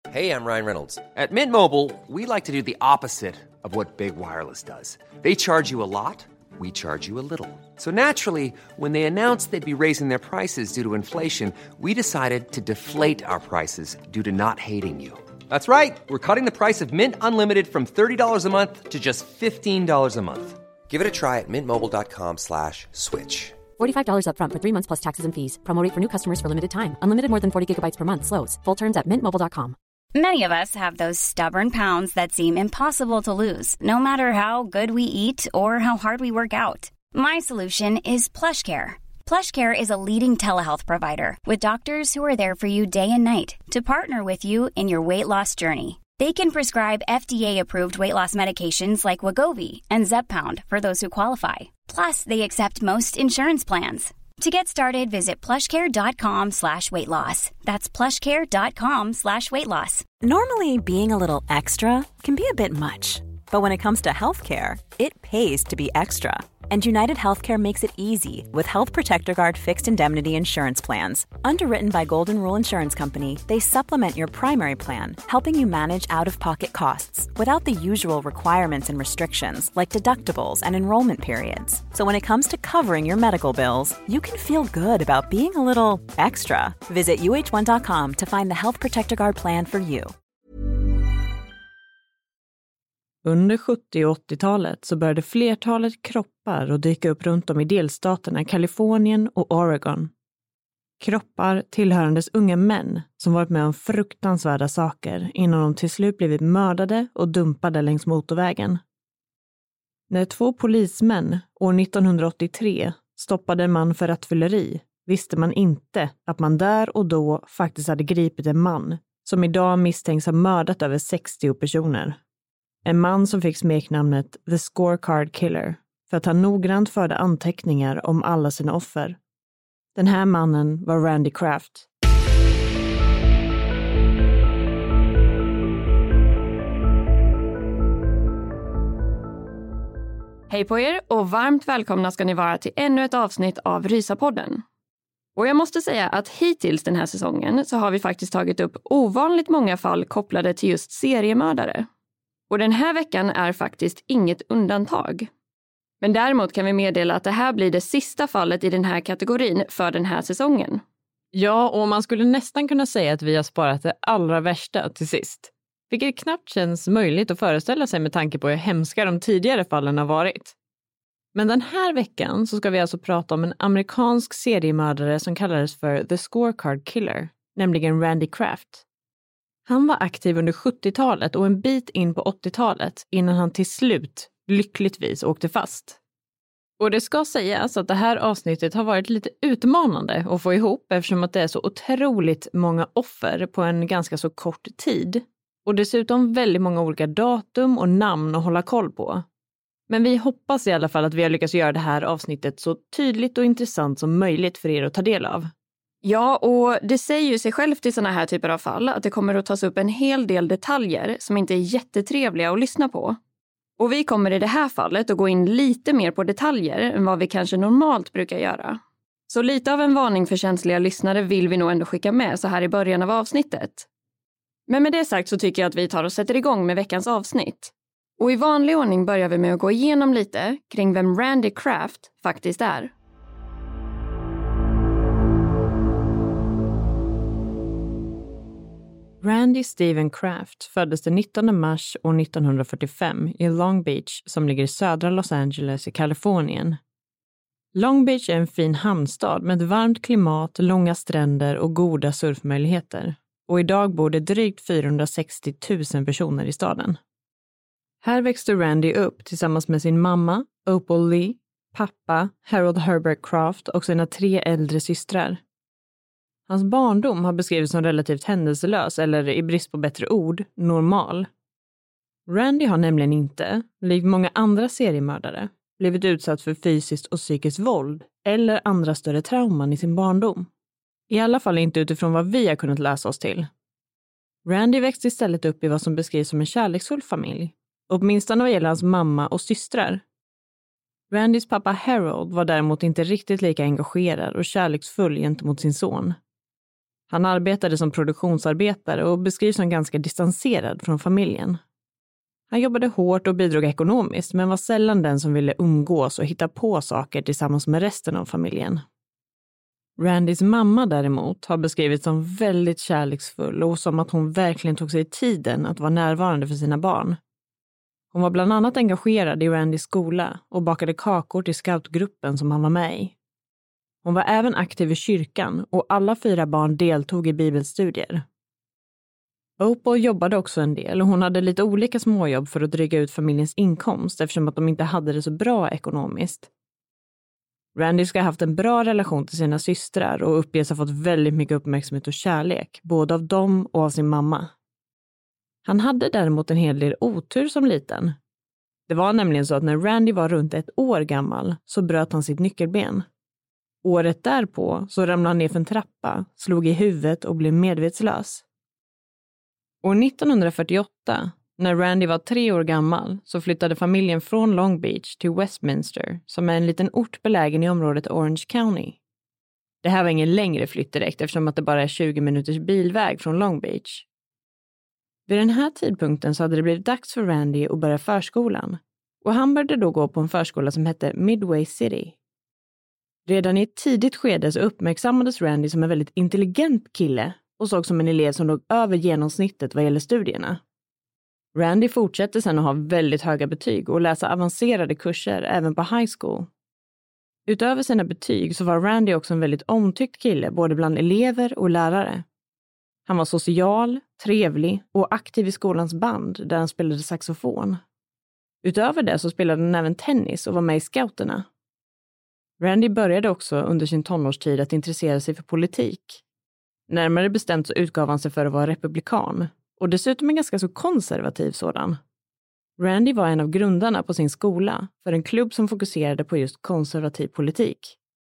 Hey, I'm Ryan Reynolds. At Mint Mobile, we like to do the opposite of what Big Wireless does. They charge you a lot, we charge you a little. So naturally, when they announced they'd be raising their prices due to inflation, we decided to deflate our prices due to not hating you. That's right. We're cutting the price of Mint Unlimited from $30 a month to just $15 a month. Give it a try at mintmobile.com/switch. $45 up front for 3 months plus taxes and fees. Promo rate for new customers for limited time. Unlimited more than 40 gigabytes per month. Slows full terms at mintmobile.com. Many of us have those stubborn pounds that seem impossible to lose, no matter how good we eat or how hard we work out. My solution is PlushCare. PlushCare is a leading telehealth provider with doctors who are there for you day and night to partner with you in your weight loss journey. They can prescribe FDA-approved weight loss medications like Wegovy and Zepbound for those who qualify. Plus, they accept most insurance plans. To get started, visit plushcare.com/weightloss. That's plushcare.com/weightloss. Normally, being a little extra can be a bit much, but when it comes to healthcare, it pays to be extra. And United Healthcare makes it easy with Health Protector Guard fixed indemnity insurance plans. Underwritten by Golden Rule Insurance Company, they supplement your primary plan, helping you manage out-of-pocket costs without the usual requirements and restrictions like deductibles and enrollment periods. So when it comes to covering your medical bills, you can feel good about being a little extra. Visit uh1.com to find the Health Protector Guard plan for you. Under 70- och 80-talet så började flertalet kroppar att dyka upp runt om i delstaterna Kalifornien och Oregon. Kroppar tillhörandes unga män som varit med om fruktansvärda saker innan de till slut blivit mördade och dumpade längs motorvägen. När 2 polismän år 1983 stoppade en man för rattfylleri visste man inte att man där och då faktiskt hade gripit en man som idag misstänks ha mördat över 60 personer. En man som fick smeknamnet The Scorecard Killer för att han noggrant förde anteckningar om alla sina offer. Den här mannen var Randy Kraft. Hej på er och varmt välkomna ska ni vara till ännu ett avsnitt av Rysapodden. Och jag måste säga att hittills den här säsongen så har vi faktiskt tagit upp ovanligt många fall kopplade till just seriemördare. Och den här veckan är faktiskt inget undantag. Men däremot kan vi meddela att det här blir det sista fallet i den här kategorin för den här säsongen. Ja, och man skulle nästan kunna säga att vi har sparat det allra värsta till sist. Vilket knappt känns möjligt att föreställa sig med tanke på hur hemska de tidigare fallen har varit. Men den här veckan så ska vi alltså prata om en amerikansk seriemördare som kallades för The Scorecard Killer, nämligen Randy Kraft. Han var aktiv under 70-talet och en bit in på 80-talet innan han till slut lyckligtvis åkte fast. Och det ska sägas att det här avsnittet har varit lite utmanande att få ihop eftersom att det är så otroligt många offer på en ganska så kort tid. Och dessutom väldigt många olika datum och namn att hålla koll på. Men vi hoppas i alla fall att vi har lyckats göra det här avsnittet så tydligt och intressant som möjligt för er att ta del av. Ja, och det säger ju sig självt i såna här typer av fall att det kommer att tas upp en hel del detaljer som inte är jättetrevliga att lyssna på. Och vi kommer i det här fallet att gå in lite mer på detaljer än vad vi kanske normalt brukar göra. Så lite av en varning för känsliga lyssnare vill vi nog ändå skicka med så här i början av avsnittet. Men med det sagt så tycker jag att vi tar och sätter igång med veckans avsnitt. Och i vanlig ordning börjar vi med att gå igenom lite kring vem Randy Kraft faktiskt är. Randy Stephen Kraft föddes den 19 mars år 1945 i Long Beach som ligger i södra Los Angeles i Kalifornien. Long Beach är en fin hamnstad med ett varmt klimat, långa stränder och goda surfmöjligheter. Och idag bor det drygt 460 000 personer i staden. Här växte Randy upp tillsammans med sin mamma, Opal Lee, pappa, Harold Herbert Kraft och sina 3 äldre systrar. Hans barndom har beskrivits som relativt händelselös eller i brist på bättre ord, normal. Randy har nämligen inte, likt många andra seriemördare, blivit utsatt för fysiskt och psykiskt våld eller andra större trauman i sin barndom. I alla fall inte utifrån vad vi har kunnat läsa oss till. Randy växte istället upp i vad som beskrivs som en kärleksfull familj, åtminstone vad gäller hans mamma och systrar. Randys pappa Harold var däremot inte riktigt lika engagerad och kärleksfull gentemot sin son. Han arbetade som produktionsarbetare och beskrivs som ganska distanserad från familjen. Han jobbade hårt och bidrog ekonomiskt, men var sällan den som ville umgås och hitta på saker tillsammans med resten av familjen. Randys mamma däremot har beskrivits som väldigt kärleksfull och som att hon verkligen tog sig tiden att vara närvarande för sina barn. Hon var bland annat engagerad i Randys skola och bakade kakor till scoutgruppen som han var med i. Hon var även aktiv i kyrkan och alla 4 barn deltog i bibelstudier. Opal jobbade också en del och hon hade lite olika småjobb för att dryga ut familjens inkomst eftersom att de inte hade det så bra ekonomiskt. Randy ska ha haft en bra relation till sina systrar och uppges ha fått väldigt mycket uppmärksamhet och kärlek, både av dem och av sin mamma. Han hade däremot en hel del otur som liten. Det var nämligen så att när Randy var runt 1 år gammal så bröt han sitt nyckelben. Året därpå så ramlade han ner för en trappa, slog i huvudet och blev medvetslös. År 1948, när Randy var 3 år gammal, så flyttade familjen från Long Beach till Westminster, som är en liten ort belägen i området Orange County. Det här var ingen längre flytt direkt eftersom att det bara är 20 minuters bilväg från Long Beach. Vid den här tidpunkten så hade det blivit dags för Randy att börja förskolan, och han började då gå på en förskola som hette Midway City. Redan i ett tidigt skede så uppmärksammades Randy som en väldigt intelligent kille och såg som en elev som låg över genomsnittet vad gäller studierna. Randy fortsatte sedan att ha väldigt höga betyg och läsa avancerade kurser även på high school. Utöver sina betyg så var Randy också en väldigt omtyckt kille både bland elever och lärare. Han var social, trevlig och aktiv i skolans band där han spelade saxofon. Utöver det så spelade han även tennis och var med i scouterna. Randy började också under sin tonårstid att intressera sig för politik. Närmare bestämt så utgav han sig för att vara republikan och dessutom en ganska så konservativ sådan. Randy var en av grundarna på sin skola för en klubb som fokuserade på just konservativ politik.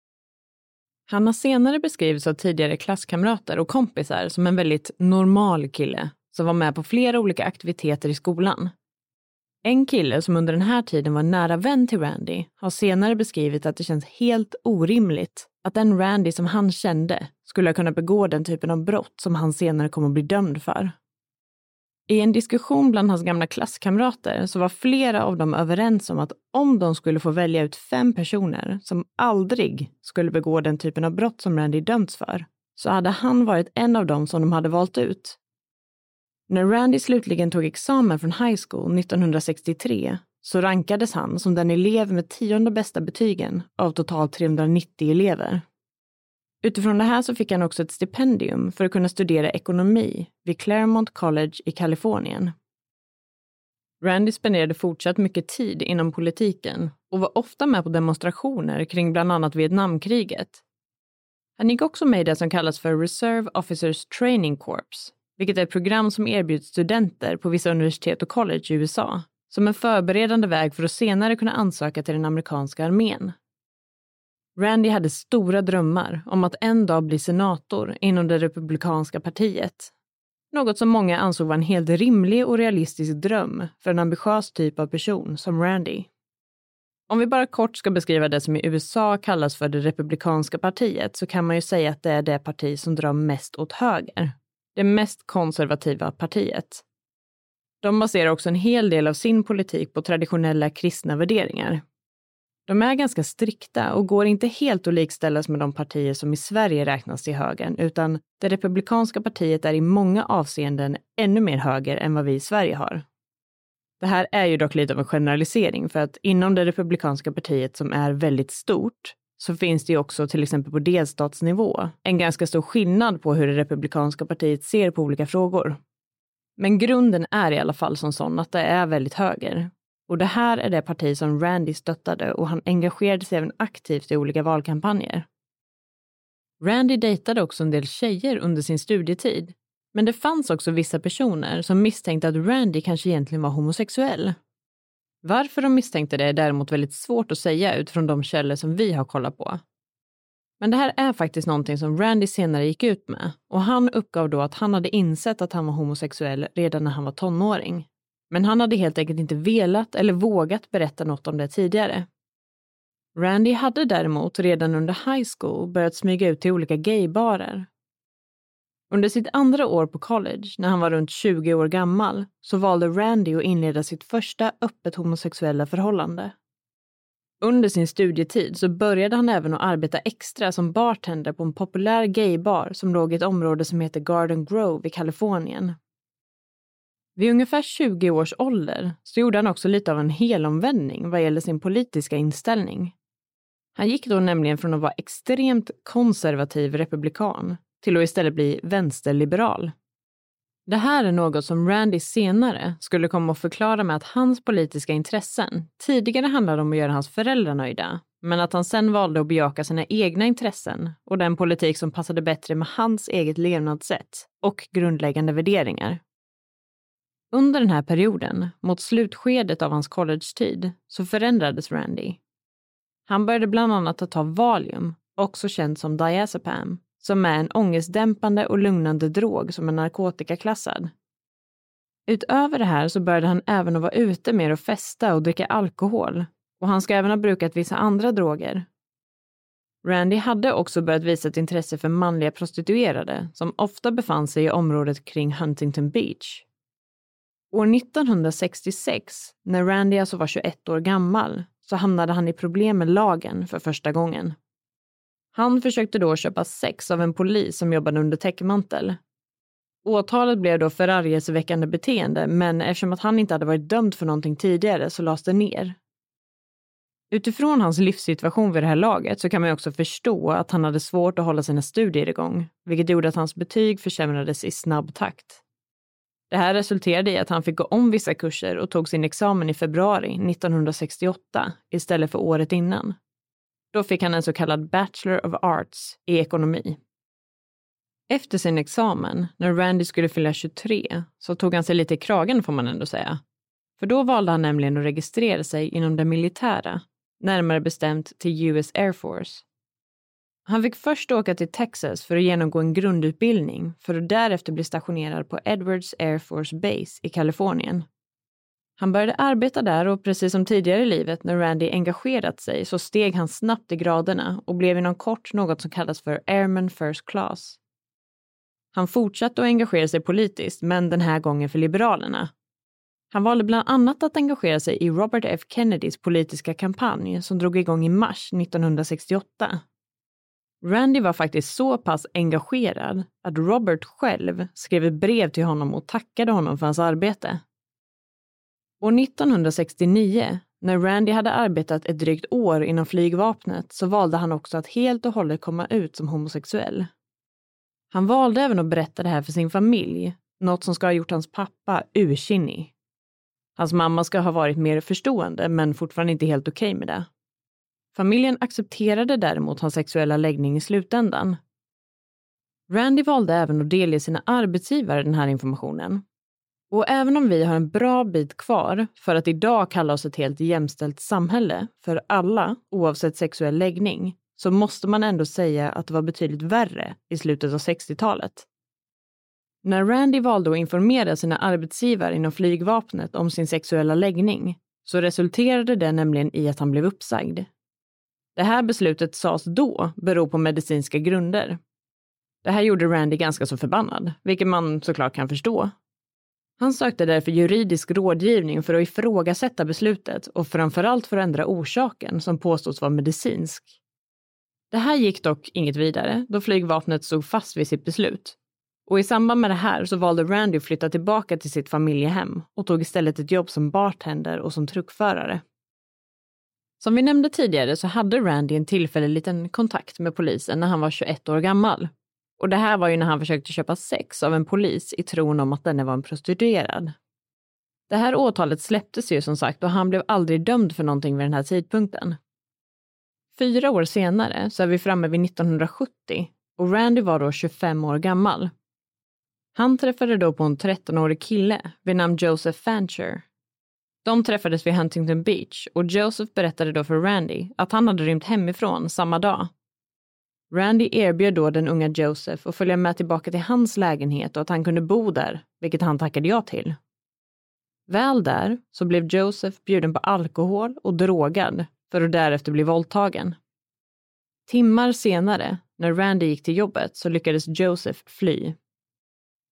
Han har senare beskrivits av tidigare klasskamrater och kompisar som en väldigt normal kille som var med på flera olika aktiviteter i skolan. En kille som under den här tiden var nära vän till Randy har senare beskrivit att det känns helt orimligt att den Randy som han kände skulle kunna begå den typen av brott som han senare kommer att bli dömd för. I en diskussion bland hans gamla klasskamrater så var flera av dem överens om att om de skulle få välja ut 5 personer som aldrig skulle begå den typen av brott som Randy dömts för, så hade han varit en av dem som de hade valt ut. När Randy slutligen tog examen från high school 1963 så rankades han som den elev med 10:e bästa betygen av totalt 390 elever. Utifrån det här så fick han också ett stipendium för att kunna studera ekonomi vid Claremont College i Kalifornien. Randy spenderade fortsatt mycket tid inom politiken och var ofta med på demonstrationer kring bland annat Vietnamkriget. Han gick också med i det som kallas för Reserve Officers Training Corps, vilket är ett program som erbjuds studenter på vissa universitet och college i USA som en förberedande väg för att senare kunna ansöka till den amerikanska armén. Randy hade stora drömmar om att en dag bli senator inom det republikanska partiet. Något som många ansåg var en helt rimlig och realistisk dröm för en ambitiös typ av person som Randy. Om vi bara kort ska beskriva det som i USA kallas för det republikanska partiet så kan man ju säga att det är det parti som drar mest åt höger. Det mest konservativa partiet. De baserar också en hel del av sin politik på traditionella kristna värderingar. De är ganska strikta och går inte helt att likställas med de partier som i Sverige räknas till högern, utan det republikanska partiet är i många avseenden ännu mer höger än vad vi i Sverige har. Det här är ju dock lite av en generalisering för att inom det republikanska partiet som är väldigt stort så finns det ju också till exempel på delstatsnivå en ganska stor skillnad på hur det republikanska partiet ser på olika frågor. Men grunden är i alla fall som sån att det är väldigt höger. Och det här är det parti som Randy stöttade och han engagerade sig även aktivt i olika valkampanjer. Randy dejtade också en del tjejer under sin studietid. Men det fanns också vissa personer som misstänkte att Randy kanske egentligen var homosexuell. Varför de misstänkte det är däremot väldigt svårt att säga utifrån de källor som vi har kollat på. Men det här är faktiskt någonting som Randy senare gick ut med. Och han uppgav då att han hade insett att han var homosexuell redan när han var tonåring. Men han hade helt enkelt inte velat eller vågat berätta något om det tidigare. Randy hade däremot redan under high school börjat smyga ut till olika gaybarer. Under sitt andra år på college, när han var runt 20 år gammal, så valde Randy att inleda sitt första öppet homosexuella förhållande. Under sin studietid så började han även att arbeta extra som bartender på en populär gaybar som låg i ett område som heter Garden Grove i Kalifornien. Vid ungefär 20 års ålder så gjorde han också lite av en helomvändning vad gäller sin politiska inställning. Han gick då nämligen från att vara extremt konservativ republikan till att istället bli vänsterliberal. Det här är något som Randy senare skulle komma att förklara med att hans politiska intressen tidigare handlade om att göra hans föräldrar nöjda, men att han sen valde att bejaka sina egna intressen och den politik som passade bättre med hans eget levnadssätt och grundläggande värderingar. Under den här perioden, mot slutskedet av hans college-tid, så förändrades Randy. Han började bland annat att ta Valium, också känd som diazepam, som är en ångestdämpande och lugnande drog som är narkotikaklassad. Utöver det här så började han även att vara ute mer och festa och dricka alkohol, och han ska även ha brukat vissa andra droger. Randy hade också börjat visa ett intresse för manliga prostituerade som ofta befann sig i området kring Huntington Beach. År 1966, när Randy alltså var 21 år gammal, så hamnade han i problem med lagen för första gången. Han försökte då köpa sex av en polis som jobbade under täckmantel. Åtalet blev då förargelseväckande beteende, men eftersom att han inte hade varit dömd för någonting tidigare så lades det ner. Utifrån hans livssituation vid det här laget så kan man också förstå att han hade svårt att hålla sina studier igång, vilket gjorde att hans betyg försämrades i snabb takt. Det här resulterade i att han fick gå om vissa kurser och tog sin examen i februari 1968 istället för året innan. Då fick han en så kallad Bachelor of Arts i ekonomi. Efter sin examen, när Randy skulle fylla 23, så tog han sig lite i kragen får man ändå säga. För då valde han nämligen att registrera sig inom det militära, närmare bestämt till US Air Force. Han fick först åka till Texas för att genomgå en grundutbildning för att därefter bli stationerad på Edwards Air Force Base i Kalifornien. Han började arbeta där och precis som tidigare i livet när Randy engagerat sig så steg han snabbt i graderna och blev inom kort något som kallas för Airman First Class. Han fortsatte att engagera sig politiskt, men den här gången för Liberalerna. Han valde bland annat att engagera sig i Robert F. Kennedys politiska kampanj som drog igång i mars 1968. Randy var faktiskt så pass engagerad att Robert själv skrev ett brev till honom och tackade honom för hans arbete. År 1969, när Randy hade arbetat ett drygt år inom flygvapnet, så valde han också att helt och hållet komma ut som homosexuell. Han valde även att berätta det här för sin familj, något som ska ha gjort hans pappa ursinnig. Hans mamma ska ha varit mer förstående men fortfarande inte helt okej med det. Familjen accepterade däremot hans sexuella läggning i slutändan. Randy valde även att delge sina arbetsgivare den här informationen. Och även om vi har en bra bit kvar för att idag kalla oss ett helt jämställt samhälle för alla oavsett sexuell läggning, så måste man ändå säga att det var betydligt värre i slutet av 60-talet. När Randy valde att informera sina arbetsgivare inom flygvapnet om sin sexuella läggning så resulterade det nämligen i att han blev uppsagd. Det här beslutet sades då bero på medicinska grunder. Det här gjorde Randy ganska så förbannad, vilket man såklart kan förstå. Han sökte därför juridisk rådgivning för att ifrågasätta beslutet och framförallt för att ändra orsaken som påstås vara medicinsk. Det här gick dock inget vidare då flygvapnet stod fast vid sitt beslut. Och i samband med det här så valde Randy att flytta tillbaka till sitt familjehem och tog istället ett jobb som bartender och som truckförare. Som vi nämnde tidigare så hade Randy en tillfällig liten kontakt med polisen när han var 21 år gammal. Och det här var ju när han försökte köpa sex av en polis i tron om att denne var en prostituerad. Det här åtalet släpptes ju som sagt och han blev aldrig dömd för någonting vid den här tidpunkten. 4 år senare så är vi framme vid 1970 och Randy var då 25 år gammal. Han träffade då på en 13-årig kille vid namn Joseph Fancher. De träffades vid Huntington Beach och Joseph berättade då för Randy att han hade rymt hemifrån samma dag. Randy erbjöd då den unga Joseph att följa med tillbaka till hans lägenhet och att han kunde bo där, vilket han tackade ja till. Väl där så blev Joseph bjuden på alkohol och drogad för att därefter bli våldtagen. Timmar senare, när Randy gick till jobbet så lyckades Joseph fly.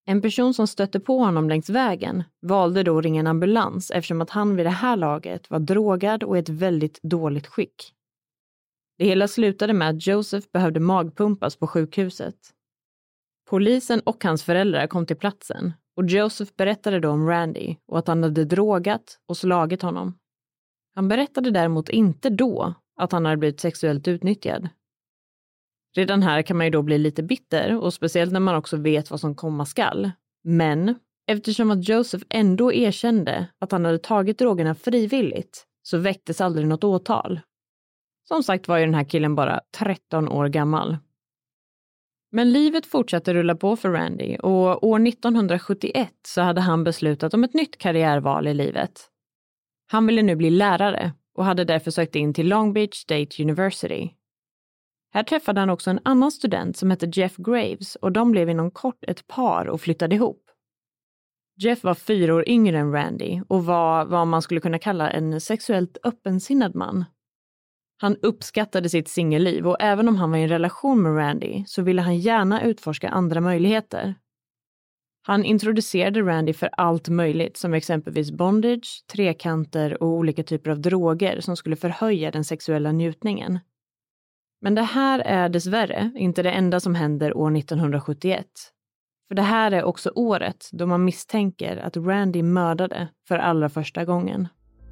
En person som stötte på honom längs vägen valde då att ringa en ambulans eftersom att han vid det här laget var drogad och i ett väldigt dåligt skick. Det hela slutade med att Joseph behövde magpumpas på sjukhuset. Polisen och hans föräldrar kom till platsen och Joseph berättade då om Randy och att han hade drogat och slagit honom. Han berättade däremot inte då att han hade blivit sexuellt utnyttjad. Redan här kan man ju då bli lite bitter och speciellt när man också vet vad som komma skall. Men eftersom att Joseph ändå erkände att han hade tagit drogerna frivilligt så väcktes aldrig något åtal. Som sagt var ju den här killen bara 13 år gammal. Men livet fortsatte rulla på för Randy och år 1971 så hade han beslutat om ett nytt karriärval i livet. Han ville nu bli lärare och hade därför sökt in till Long Beach State University. Här träffade han också en annan student som hette Jeff Graves och de blev inom kort ett par och flyttade ihop. Jeff var 4 år yngre än Randy och var vad man skulle kunna kalla en sexuellt öppensinnad man. Han uppskattade sitt singelliv och även om han var i en relation med Randy så ville han gärna utforska andra möjligheter. Han introducerade Randy för allt möjligt som exempelvis bondage, trekanter och olika typer av droger som skulle förhöja den sexuella njutningen. Men det här är dessvärre inte det enda som händer år 1971. För det här är också året då man misstänker att Randy mördade för allra första gången.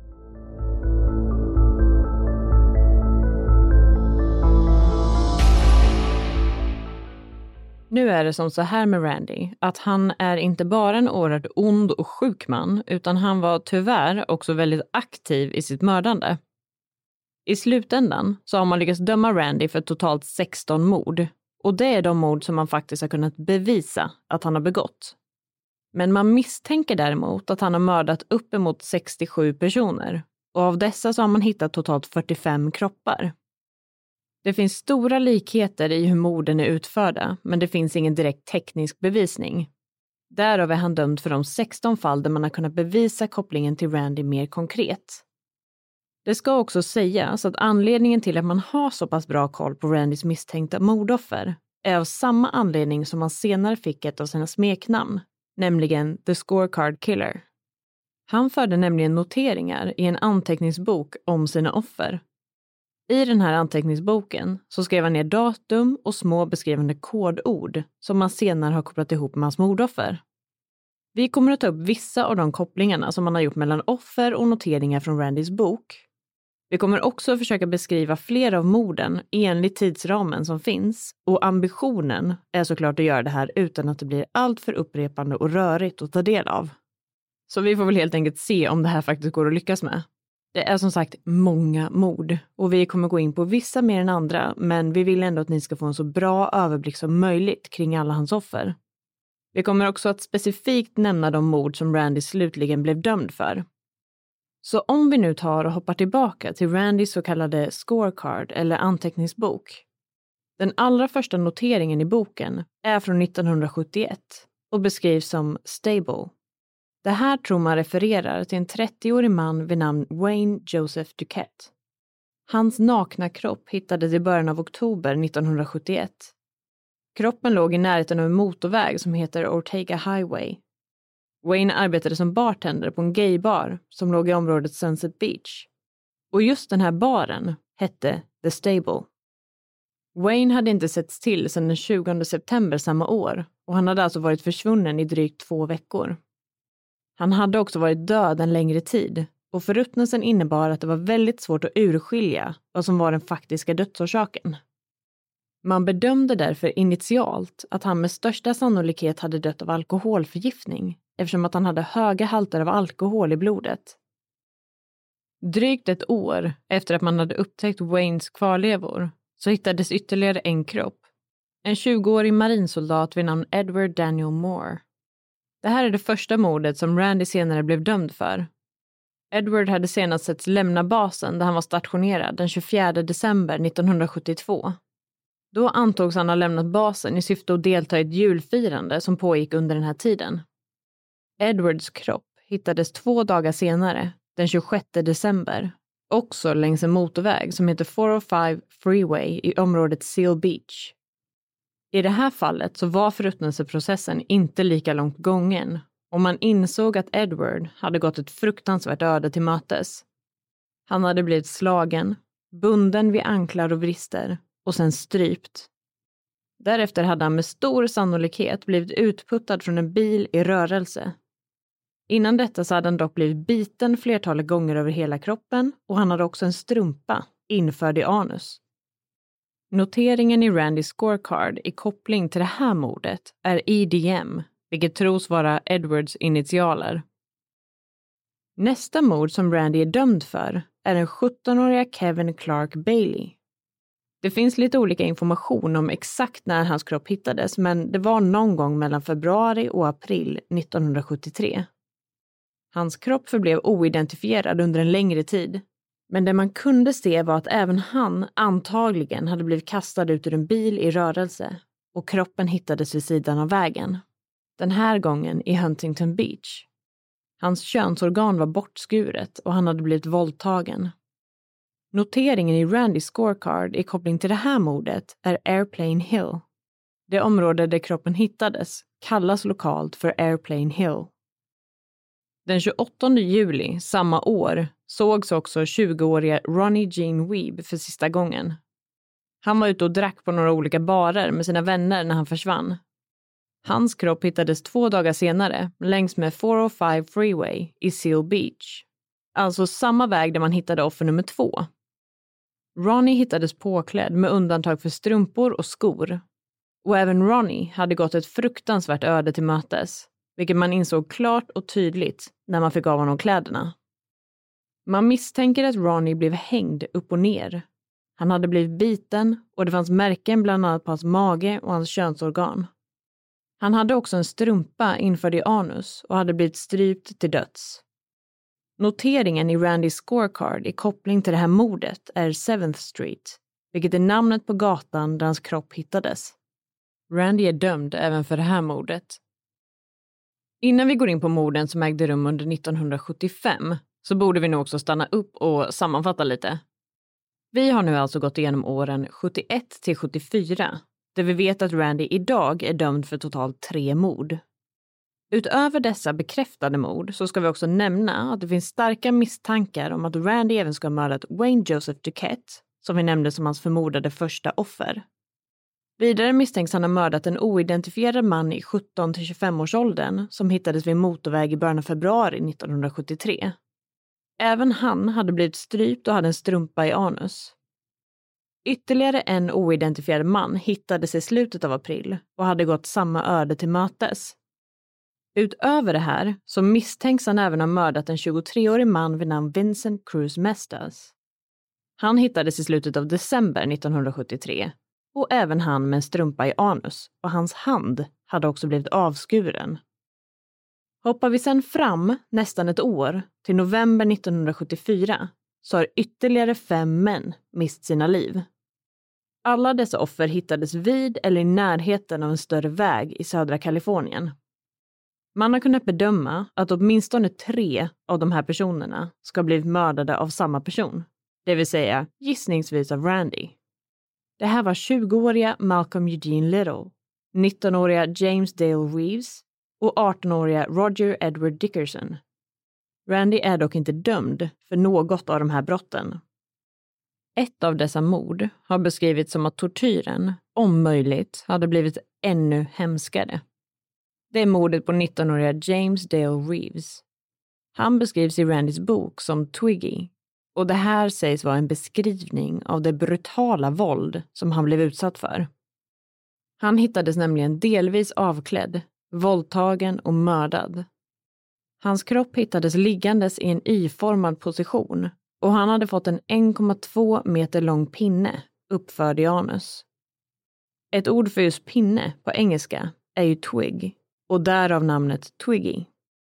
Nu är det som så här med Randy, att han är inte bara en oerhört ond och sjuk man, utan han var tyvärr också väldigt aktiv i sitt mördande. I slutändan så har man lyckats döma Randy för totalt 16 mord, och det är de mord som man faktiskt har kunnat bevisa att han har begått. Men man misstänker däremot att han har mördat uppemot 67 personer, och av dessa så har man hittat totalt 45 kroppar. Det finns stora likheter i hur morden är utförda, men det finns ingen direkt teknisk bevisning. Därav är han dömd för de 16 fall där man har kunnat bevisa kopplingen till Randy mer konkret. Det ska också sägas att anledningen till att man har så pass bra koll på Randys misstänkta mordoffer är av samma anledning som man senare fick ett av sina smeknamn, nämligen The Scorecard Killer. Han förde nämligen noteringar i en anteckningsbok om sina offer. I den här anteckningsboken så skrev han ner datum och små beskrivande kodord som man senare har kopplat ihop med hans mordoffer. Vi kommer att ta upp vissa av de kopplingarna som man har gjort mellan offer och noteringar från Randys bok. Vi kommer också försöka beskriva fler av morden enligt tidsramen som finns, och ambitionen är såklart att göra det här utan att det blir allt för upprepande och rörigt att ta del av. Så vi får väl helt enkelt se om det här faktiskt går att lyckas med. Det är som sagt många mord och vi kommer gå in på vissa mer än andra, men vi vill ändå att ni ska få en så bra överblick som möjligt kring alla hans offer. Vi kommer också att specifikt nämna de mord som Randy slutligen blev dömd för. Så om vi nu tar och hoppar tillbaka till Randys så kallade scorecard eller anteckningsbok. Den allra första noteringen i boken är från 1971 och beskrivs som stable. Det här tror man refererar till en 30-årig man vid namn Wayne Joseph Duquette. Hans nakna kropp hittades i början av oktober 1971. Kroppen låg i närheten av en motorväg som heter Ortega Highway. Wayne arbetade som bartender på en gaybar som låg i området Sunset Beach. Och just den här baren hette The Stable. Wayne hade inte setts till sedan den 20 september samma år och han hade alltså varit försvunnen i drygt 2 veckor. Han hade också varit död en längre tid och förruttnelsen innebar att det var väldigt svårt att urskilja vad som var den faktiska dödsorsaken. Man bedömde därför initialt att han med största sannolikhet hade dött av alkoholförgiftning eftersom att han hade höga halter av alkohol i blodet. Drygt 1 år efter att man hade upptäckt Waynes kvarlevor så hittades ytterligare en kropp. En 20-årig marinsoldat vid namn Edward Daniel Moore. Det här är det första mordet som Randy senare blev dömd för. Edward hade senast setts lämna basen där han var stationerad den 24 december 1972. Då antogs han ha lämnat basen i syfte att delta i ett julfirande som pågick under den här tiden. Edwards kropp hittades 2 dagar senare, den 26 december, också längs en motorväg som heter 405 Freeway i området Seal Beach. I det här fallet så var förruttnelseprocessen inte lika långt gången och man insåg att Edward hade gått ett fruktansvärt öde till mötes. Han hade blivit slagen, bunden vid anklar och vrister och sen strypt. Därefter hade han med stor sannolikhet blivit utputtad från en bil i rörelse. Innan detta så hade han dock blivit biten flertalet gånger över hela kroppen och han hade också en strumpa införd i anus. Noteringen i Randys scorecard i koppling till det här mordet är EDM, vilket tros vara Edwards initialer. Nästa mord som Randy är dömd för är den 17-åriga Kevin Clark Bailey. Det finns lite olika information om exakt när hans kropp hittades, men det var någon gång mellan februari och april 1973. Hans kropp förblev oidentifierad under en längre tid, men det man kunde se var att även han antagligen hade blivit kastad ut ur en bil i rörelse och kroppen hittades vid sidan av vägen. Den här gången i Huntington Beach. Hans könsorgan var bortskuret och han hade blivit våldtagen. Noteringen i Randys scorecard i koppling till det här mordet är Airplane Hill. Det område där kroppen hittades kallas lokalt för Airplane Hill. Den 28 juli samma år sågs också 20-åriga Ronnie Jean Weeb för sista gången. Han var ute och drack på några olika barer med sina vänner när han försvann. Hans kropp hittades 2 dagar senare längs med 405 Freeway i Seal Beach. Alltså samma väg där man hittade offer nummer 2. Ronnie hittades påklädd med undantag för strumpor och skor. Och även Ronnie hade gått ett fruktansvärt öde till mötes, vilket man insåg klart och tydligt när man fick av honom kläderna. Man misstänker att Ronnie blev hängd upp och ner. Han hade blivit biten och det fanns märken bland annat på hans mage och hans könsorgan. Han hade också en strumpa införd i anus och hade blivit strypt till döds. Noteringen i Randys scorecard i koppling till det här mordet är 7th Street, vilket är namnet på gatan där hans kropp hittades. Randy är dömd även för det här mordet. Innan vi går in på morden som ägde rum under 1975 så borde vi nog också stanna upp och sammanfatta lite. Vi har nu alltså gått igenom åren 71 till 74, där vi vet att Randy idag är dömd för totalt 3 mord. Utöver dessa bekräftade mord så ska vi också nämna att det finns starka misstankar om att Randy även ska ha mördat Wayne Joseph Duquette, som vi nämnde som hans förmodade första offer. Vidare misstänks han ha mördat en oidentifierad man i 17-25-årsåldern som hittades vid en motorväg i början av februari 1973. Även han hade blivit strypt och hade en strumpa i anus. Ytterligare en oidentifierad man hittades i slutet av april och hade gått samma öde till mötes. Utöver det här så misstänks han även ha mördat en 23-årig man vid namn Vincent Cruz Mestas. Han hittades i slutet av december 1973 och även han med en strumpa i anus och hans hand hade också blivit avskuren. Hoppar vi sedan fram nästan ett år till november 1974 så har ytterligare 5 män mist sina liv. Alla dessa offer hittades vid eller i närheten av en större väg i södra Kalifornien. Man har kunnat bedöma att åtminstone 3 av de här personerna ska ha blivit mördade av samma person, det vill säga gissningsvis av Randy. Det här var 20-åriga Malcolm Eugene Little, 19-åriga James Dale Reeves och 18-åriga Roger Edward Dickerson. Randy är dock inte dömd för något av de här brotten. Ett av dessa mord har beskrivits som att tortyren, om möjligt, hade blivit ännu hemskare. Det är mordet på 19-åriga James Dale Reeves. Han beskrivs i Randys bok som Twiggy, och det här sägs vara en beskrivning av det brutala våld som han blev utsatt för. Han hittades nämligen delvis avklädd, våldtagen och mördad. Hans kropp hittades liggandes i en Y-formad position och han hade fått en 1,2 meter lång pinne uppförd i anus. Ett ord för just pinne på engelska är ju twig och därav namnet Twiggy.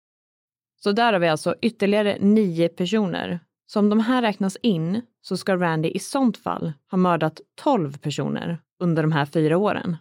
Så där har vi alltså ytterligare 9 personer. Så om de här räknas in så ska Randy i sånt fall ha mördat 12 personer under de här 4 åren.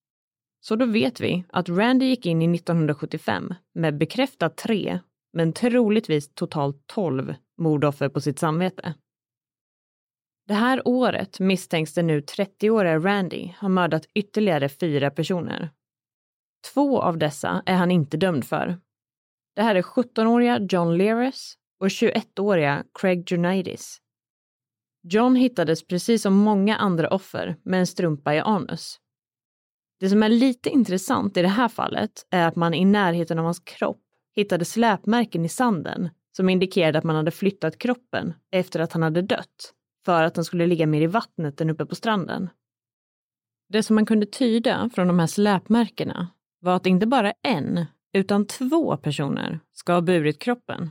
Så då vet vi att Randy gick in i 1975 med bekräftat 3, men troligtvis totalt 12 mordoffer på sitt samvete. Det här året misstänks den nu 30-åriga Randy ha mördat ytterligare 4 personer. 2 av dessa är han inte dömd för. Det här är 17-åriga John Leares och 21-åriga Craig Junides. John hittades precis som många andra offer med en strumpa i anus. Det som är lite intressant i det här fallet är att man i närheten av hans kropp hittade släpmärken i sanden som indikerade att man hade flyttat kroppen efter att han hade dött för att den skulle ligga mer i vattnet än uppe på stranden. Det som man kunde tyda från de här släpmärkena var att inte bara 1 utan 2 personer ska ha burit kroppen.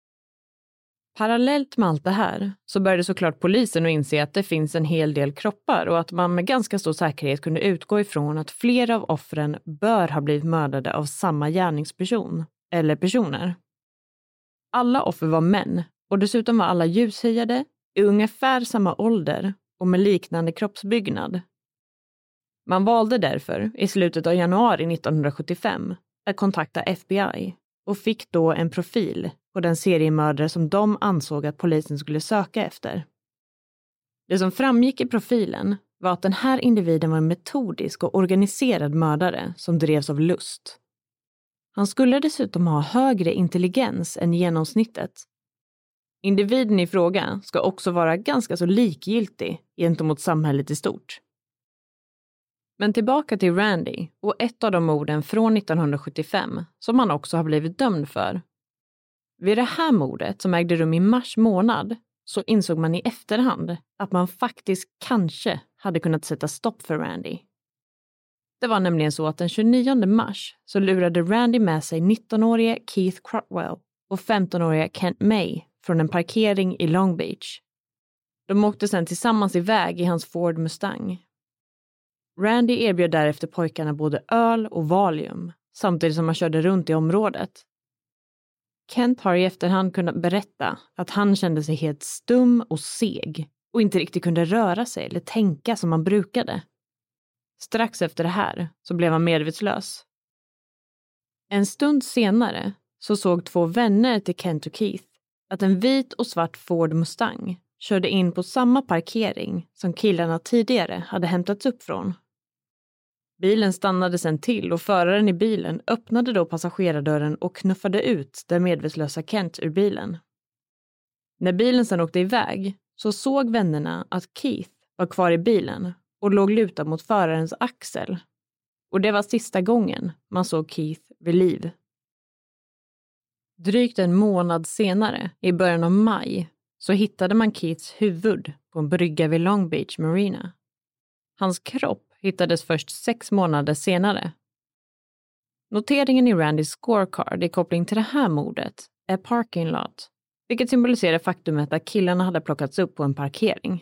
Parallellt med allt det här så började såklart polisen att inse att det finns en hel del kroppar och att man med ganska stor säkerhet kunde utgå ifrån att flera av offren bör ha blivit mördade av samma gärningsperson eller personer. Alla offer var män och dessutom var alla ljushyade, i ungefär samma ålder och med liknande kroppsbyggnad. Man valde därför i slutet av januari 1975 att kontakta FBI och fick då en profil på den seriemördare som de ansåg att polisen skulle söka efter. Det som framgick i profilen var att den här individen var en metodisk och organiserad mördare som drevs av lust. Han skulle dessutom ha högre intelligens än genomsnittet. Individen i fråga ska också vara ganska så likgiltig gentemot samhället i stort. Men tillbaka till Randy och ett av de morden från 1975 som han också har blivit dömd för. Vid det här mordet som ägde rum i mars månad så insåg man i efterhand att man faktiskt kanske hade kunnat sätta stopp för Randy. Det var nämligen så att den 29 mars så lurade Randy med sig 19-årige Keith Crotwell och 15-åriga Kent May från en parkering i Long Beach. De åkte sedan tillsammans iväg i hans Ford Mustang. Randy erbjöd därefter pojkarna både öl och valium samtidigt som han körde runt i området. Kent har i efterhand kunnat berätta att han kände sig helt stum och seg och inte riktigt kunde röra sig eller tänka som han brukade. Strax efter det här så blev han medvetslös. En stund senare så såg 2 vänner till Kent och Keith att en vit och svart Ford Mustang körde in på samma parkering som killarna tidigare hade hämtats upp från. Bilen stannade sen till och föraren i bilen öppnade då passagerardörren och knuffade ut den medvetslösa Kent ur bilen. När bilen sen åkte iväg så såg vännerna att Keith var kvar i bilen och låg lutad mot förarens axel. Och det var sista gången man såg Keith vid liv. Drygt en månad senare, i början av maj, så hittade man Keiths huvud på en brygga vid Long Beach Marina. Hans kropp hittades först 6 månader senare. Noteringen i Randys scorecard i koppling till det här mordet är parking lot, vilket symboliserar faktumet att killarna hade plockats upp på en parkering.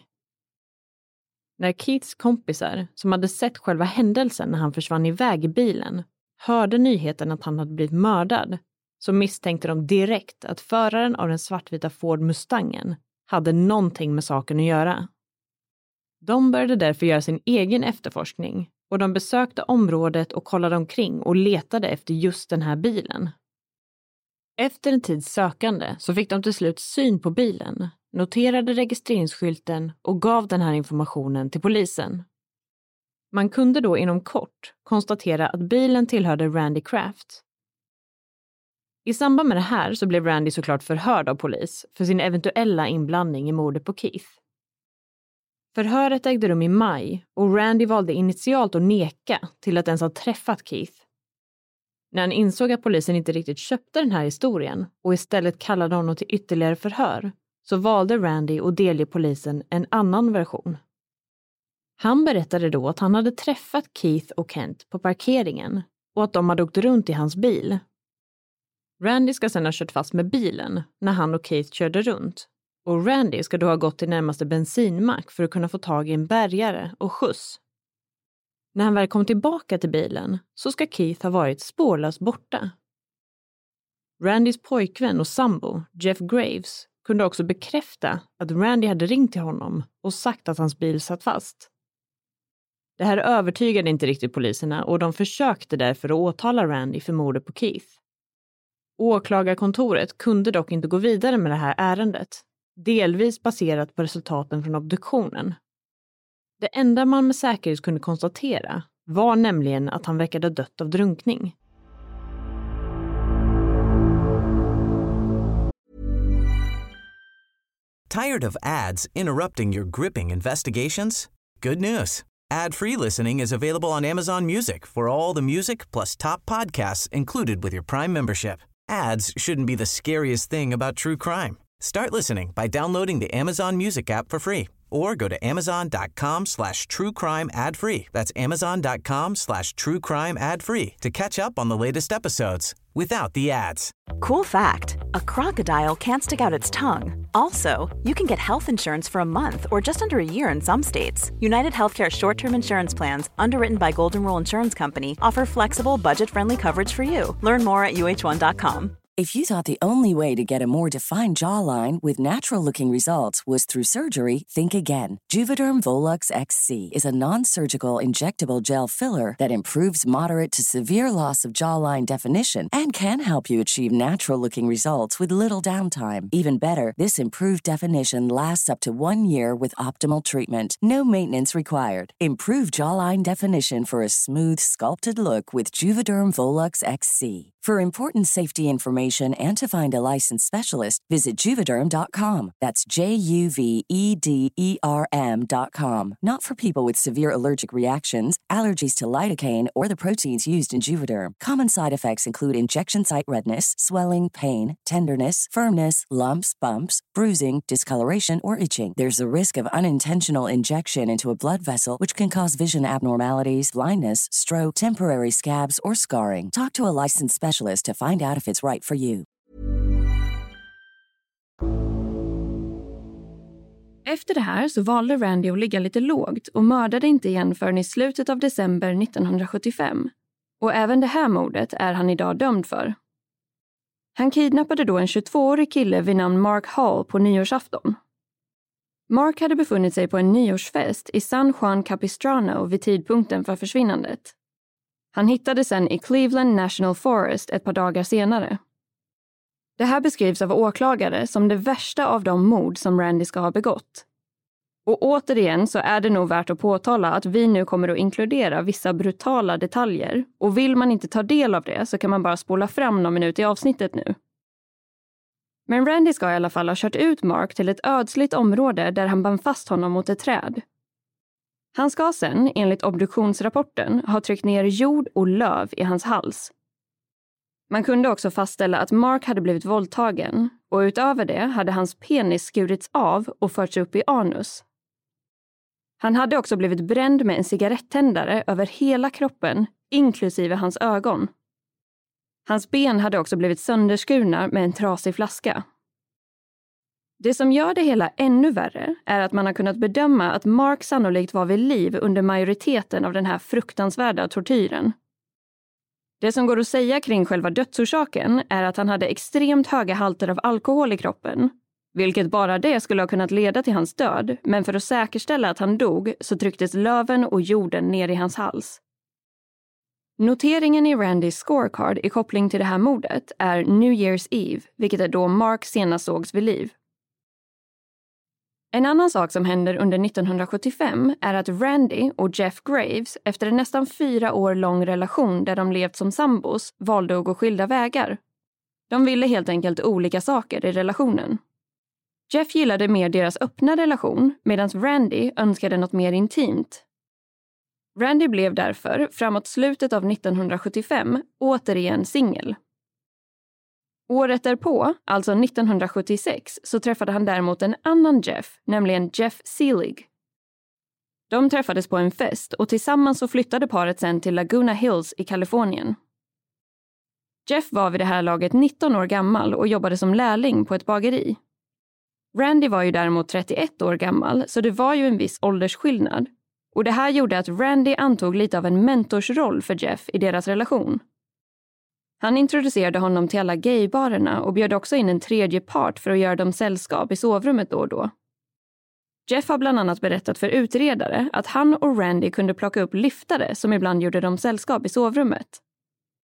När Keiths kompisar, som hade sett själva händelsen när han försvann iväg i bilen, hörde nyheten att han hade blivit mördad, så misstänkte de direkt att föraren av den svartvita Ford Mustangen hade någonting med saken att göra. De började därför göra sin egen efterforskning och de besökte området och kollade omkring och letade efter just den här bilen. Efter en tids sökande så fick de till slut syn på bilen, noterade registreringsskylten och gav den här informationen till polisen. Man kunde då inom kort konstatera att bilen tillhörde Randy Kraft. I samband med det här så blev Randy såklart förhörd av polis för sin eventuella inblandning i mordet på Keith. Förhöret ägde rum i maj och Randy valde initialt att neka till att ens ha träffat Keith. När han insåg att polisen inte riktigt köpte den här historien och istället kallade honom till ytterligare förhör så valde Randy att delge polisen en annan version. Han berättade då att han hade träffat Keith och Kent på parkeringen och att de hade åkt runt i hans bil. Randy ska sedan ha kört fast med bilen när han och Keith körde runt. Och Randy ska då ha gått till närmaste bensinmack för att kunna få tag i en bärgare och skjuts. När han väl kom tillbaka till bilen så ska Keith ha varit spårlöst borta. Randys pojkvän och sambo, Jeff Graves, kunde också bekräfta att Randy hade ringt till honom och sagt att hans bil satt fast. Det här övertygade inte riktigt poliserna och de försökte därför att åtala Randy för mordet på Keith. Åklagarkontoret kunde dock inte gå vidare med det här ärendet. delvis baserat på resultaten från obduktionen. Det enda man med säkerhet kunde konstatera var nämligen att han verkade dött av drunkning. Tired of ads interrupting your gripping investigations? Good news. Ad-free listening is available on Amazon Music for all the music plus top podcasts included with your Prime membership. Ads shouldn't be the scariest thing about true crime. Start listening by downloading the Amazon Music app for free or go to amazon.com/truecrime ad-free. That's amazon.com/truecrime ad-free to catch up on the latest episodes without the ads. Cool fact, a crocodile can't stick out its tongue. Also, you can get health insurance for a month or just under a year in some states. United Healthcare short-term insurance plans, underwritten by Golden Rule Insurance Company, offer flexible, budget-friendly coverage for you. Learn more at uh1.com. If you thought the only way to get a more defined jawline with natural-looking results was through surgery, think again. Juvederm Volux XC is a non-surgical injectable gel filler that improves moderate to severe loss of jawline definition and can help you achieve natural-looking results with little downtime. Even better, this improved definition lasts up to 1 year with optimal treatment. No maintenance required. Improve jawline definition for a smooth, sculpted look with Juvederm Volux XC. For important safety information and to find a licensed specialist, visit Juvederm.com. That's JUVEDERM.com. Not for people with severe allergic reactions, allergies to lidocaine, or the proteins used in Juvederm. Common side effects include injection site redness, swelling, pain, tenderness, firmness, lumps, bumps, bruising, discoloration, or itching. There's a risk of unintentional injection into a blood vessel, which can cause vision abnormalities, blindness, stroke, temporary scabs, or scarring. Talk to a licensed specialist to find out if it's right for you. Efter det här så valde Randy att ligga lite lågt och mördade inte igen förrän i slutet av december 1975. Och även det här mordet är han idag dömd för. Han kidnappade då en 22-årig kille vid namn Mark Hall på nyårsafton. Mark hade befunnit sig på en nyårsfest i San Juan Capistrano vid tidpunkten för försvinnandet. Han hittades sen i Cleveland National Forest ett par dagar senare. Det här beskrivs av åklagare som det värsta av de mord som Randy ska ha begått. Och återigen så är det nog värt att påtala att vi nu kommer att inkludera vissa brutala detaljer. Och vill man inte ta del av det så kan man bara spola fram någon minut i avsnittet nu. Men Randy ska i alla fall ha kört ut Mark till ett ödsligt område där han band fast honom mot ett träd. Han ska sen, enligt obduktionsrapporten, ha tryckt ner jord och löv i hans hals. Man kunde också fastställa att Mark hade blivit våldtagen och utöver det hade hans penis skurits av och förts upp i anus. Han hade också blivit bränd med en cigarettändare över hela kroppen, inklusive hans ögon. Hans ben hade också blivit sönderskurna med en trasig flaska. Det som gör det hela ännu värre är att man har kunnat bedöma att Mark sannolikt var vid liv under majoriteten av den här fruktansvärda tortyren. Det som går att säga kring själva dödsorsaken är att han hade extremt höga halter av alkohol i kroppen, vilket bara det skulle ha kunnat leda till hans död, men för att säkerställa att han dog så trycktes löven och jorden ner i hans hals. Noteringen i Randys scorecard i koppling till det här mordet är New Year's Eve, vilket är då Mark senast sågs vid liv. En annan sak som händer under 1975 är att Randy och Jeff Graves efter en nästan 4 år lång relation där de levt som sambos valde att gå skilda vägar. De ville helt enkelt olika saker i relationen. Jeff gillade mer deras öppna relation medan Randy önskade något mer intimt. Randy blev därför framåt slutet av 1975 återigen singel. Året därpå, alltså 1976, så träffade han däremot en annan Jeff, nämligen Jeff Seelig. De träffades på en fest och tillsammans så flyttade paret sen till Laguna Hills i Kalifornien. Jeff var vid det här laget 19 år gammal och jobbade som lärling på ett bageri. Randy var ju däremot 31 år gammal, så det var ju en viss åldersskillnad. Och det här gjorde att Randy antog lite av en mentorsroll för Jeff i deras relation. Han introducerade honom till alla gaybarerna och bjöd också in en tredje part för att göra dem sällskap i sovrummet då och då. Jeff har bland annat berättat för utredare att han och Randy kunde plocka upp lyftare som ibland gjorde dem sällskap i sovrummet.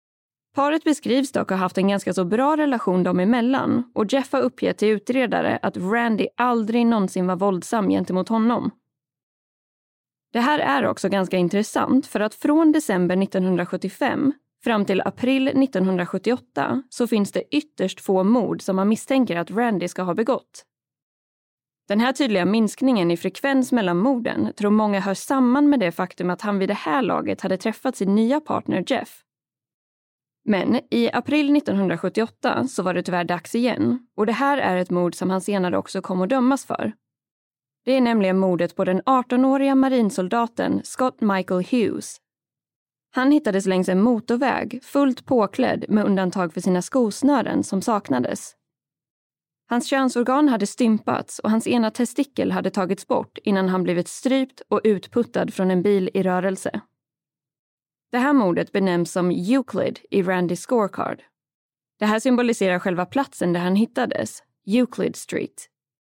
Paret beskrivs dock ha haft en ganska så bra relation dem emellan och Jeff har uppgett till utredare att Randy aldrig någonsin var våldsam gentemot honom. Det här är också ganska intressant för att från december 1975 fram till april 1978 så finns det ytterst få mord som man misstänker att Randy ska ha begått. Den här tydliga minskningen i frekvens mellan morden tror många hör samman med det faktum att han vid det här laget hade träffat sin nya partner Jeff. Men i april 1978 så var det tyvärr dags igen och det här är ett mord som han senare också kom att dömas för. Det är nämligen mordet på den 18-åriga marinsoldaten Scott Michael Hughes. Han hittades längs en motorväg fullt påklädd med undantag för sina skosnören som saknades. Hans könsorgan hade stympats och hans ena testikel hade tagits bort innan han blivit strypt och utputtad från en bil i rörelse. Det här mordet benämns som Euclid i Randys scorecard. Det här symboliserar själva platsen där han hittades, Euclid Street.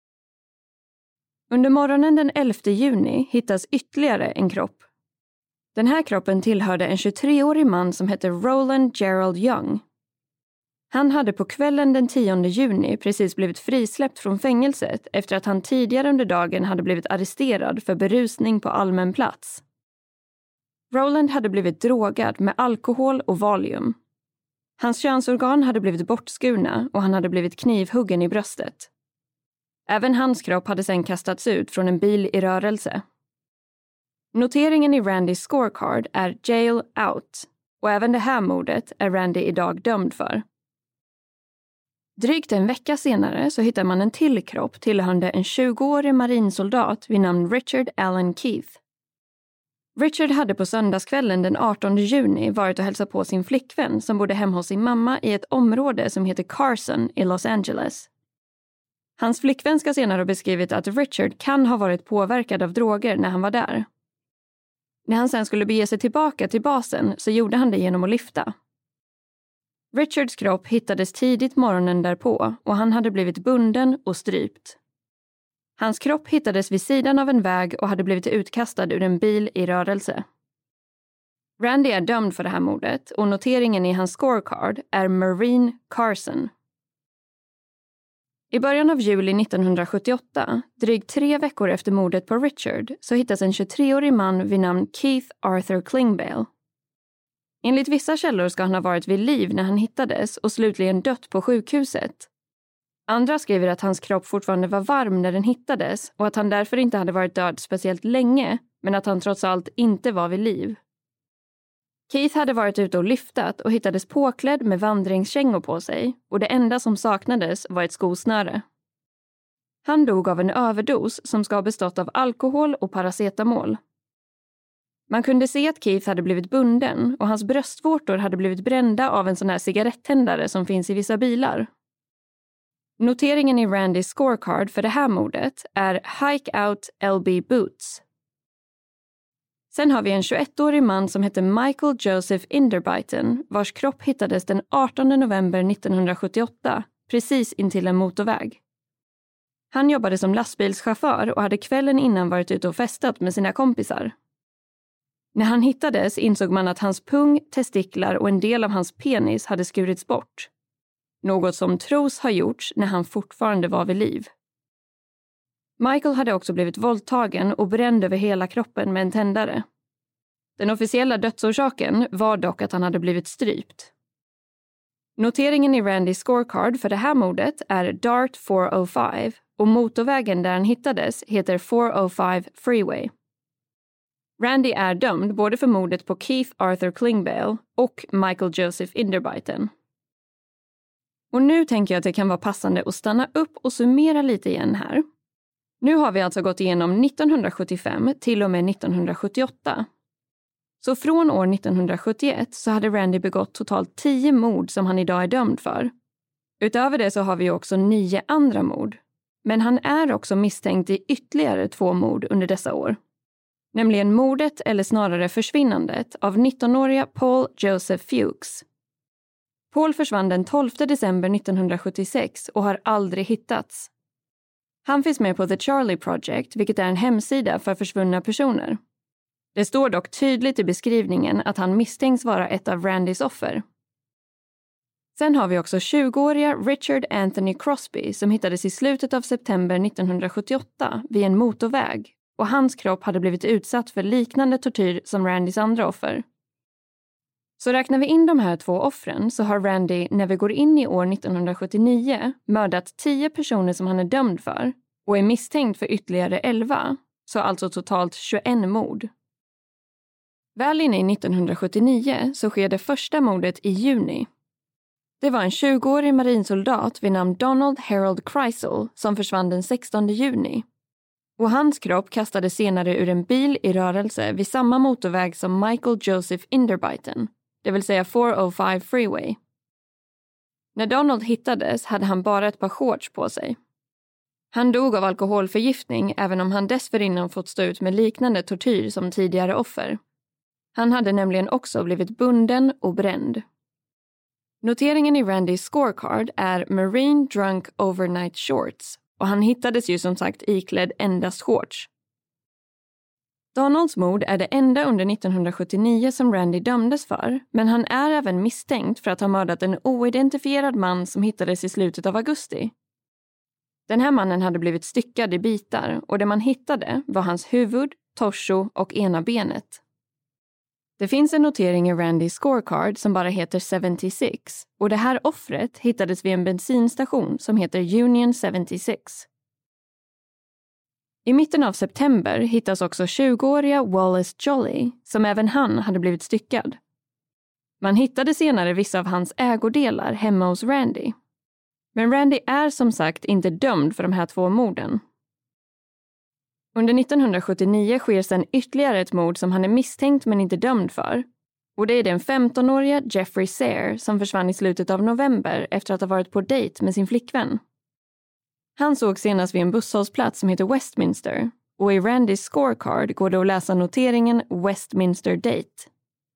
Under morgonen den 11 juni hittas ytterligare en kropp. Den här kroppen tillhörde en 23-årig man som hette Roland Gerald Young. Han hade på kvällen den 10 juni precis blivit frisläppt från fängelset efter att han tidigare under dagen hade blivit arresterad för berusning på allmän plats. Roland hade blivit drogad med alkohol och valium. Hans könsorgan hade blivit bortskurna och han hade blivit knivhuggen i bröstet. Även hans kropp hade sedan kastats ut från en bil i rörelse. Noteringen i Randys scorecard är jail out och även det här mordet är Randy idag dömd för. Drygt en vecka senare så hittar man en till kropp tillhörande en 20-årig marinsoldat vid namn Richard Allen Keith. Richard hade på söndagskvällen den 18 juni varit och hälsat på sin flickvän som bodde hemma hos sin mamma i ett område som heter Carson i Los Angeles. Hans flickvän ska senare ha beskrivit att Richard kan ha varit påverkad av droger när han var där. När han sen skulle bege sig tillbaka till basen så gjorde han det genom att lyfta. Richards kropp hittades tidigt morgonen därpå och han hade blivit bunden och strypt. Hans kropp hittades vid sidan av en väg och hade blivit utkastad ur en bil i rörelse. Randy är dömd för det här mordet och noteringen i hans scorecard är Marine Carson. I början av juli 1978, drygt 3 veckor efter mordet på Richard, så hittas en 23-årig man vid namn Keith Arthur Klingbeil. Enligt vissa källor ska han ha varit vid liv när han hittades och slutligen dött på sjukhuset. Andra skriver att hans kropp fortfarande var varm när den hittades och att han därför inte hade varit död speciellt länge, men att han trots allt inte var vid liv. Keith hade varit ute och lyftat och hittades påklädd med vandringskängor på sig och det enda som saknades var ett skosnöre. Han dog av en överdos som ska ha bestått av alkohol och paracetamol. Man kunde se att Keith hade blivit bunden och hans bröstvårtor hade blivit brända av en sån här cigarettändare som finns i vissa bilar. Noteringen i Randys scorecard för det här mordet är Hike Out LB Boots. Sen har vi en 21-årig man som heter Michael Joseph Inderbyten vars kropp hittades den 18 november 1978 precis intill en motorväg. Han jobbade som lastbilschaufför och hade kvällen innan varit ute och festat med sina kompisar. När han hittades insåg man att hans pung, testiklar och en del av hans penis hade skurits bort. Något som tros ha gjorts när han fortfarande var vid liv. Michael hade också blivit våldtagen och bränd över hela kroppen med en tändare. Den officiella dödsorsaken var dock att han hade blivit strypt. Noteringen i Randys scorecard för det här mordet är Dart 405 och motorvägen där han hittades heter 405 Freeway. Randy är dömd både för mordet på Keith Arthur Klingbeil och Michael Joseph Inderbyten. Och nu tänker jag att det kan vara passande att stanna upp och summera lite igen här. Nu har vi alltså gått igenom 1975 till och med 1978. Så från år 1971 så hade Randy begått totalt 10 mord som han idag är dömd för. Utöver det så har vi också 9 andra mord. Men han är också misstänkt i ytterligare 2 mord under dessa år. Nämligen mordet eller snarare försvinnandet av 19-åriga Paul Joseph Fuchs. Paul försvann den 12 december 1976 och har aldrig hittats. Han finns med på The Charlie Project, vilket är en hemsida för försvunna personer. Det står dock tydligt i beskrivningen att han misstänks vara ett av Randys offer. Sen har vi också 20-åriga Richard Anthony Crosby som hittades i slutet av september 1978 vid en motorväg, och hans kropp hade blivit utsatt för liknande tortyr som Randys andra offer. Så räknar vi in de här 2 offren så har Randy, när vi går in i år 1979, mördat 10 personer som han är dömd för och är misstänkt för ytterligare 11, så alltså totalt 21 mord. Väl inne i 1979 så sker det första mordet i juni. Det var en 20-årig marinsoldat vid namn Donald Harold Kreisel som försvann den 16 juni. Och hans kropp kastades senare ur en bil i rörelse vid samma motorväg som Michael Joseph Inderbyten, det vill säga 405 Freeway. När Donald hittades hade han bara ett par shorts på sig. Han dog av alkoholförgiftning även om han dessförinnan fått stå ut med liknande tortyr som tidigare offer. Han hade nämligen också blivit bunden och bränd. Noteringen i Randys scorecard är Marine Drunk Overnight Shorts och han hittades ju som sagt iklädd endast shorts. Donalds mord är det enda under 1979 som Randy dömdes för, men han är även misstänkt för att ha mördat en oidentifierad man som hittades i slutet av augusti. Den här mannen hade blivit styckad i bitar och det man hittade var hans huvud, torso och ena benet. Det finns en notering i Randys scorecard som bara heter 76 och det här offret hittades vid en bensinstation som heter Union 76. I mitten av september hittas också 20-åriga Wallace Jolly som även han hade blivit styckad. Man hittade senare vissa av hans ägodelar hemma hos Randy. Men Randy är som sagt inte dömd för de här 2 morden. Under 1979 sker sedan ytterligare ett mord som han är misstänkt men inte dömd för. Och det är den 15-åriga Jeffrey Sayre som försvann i slutet av november efter att ha varit på dejt med sin flickvän. Han såg senast vid en busshållplats som heter Westminster och i Randys scorecard går det att läsa noteringen Westminster Date.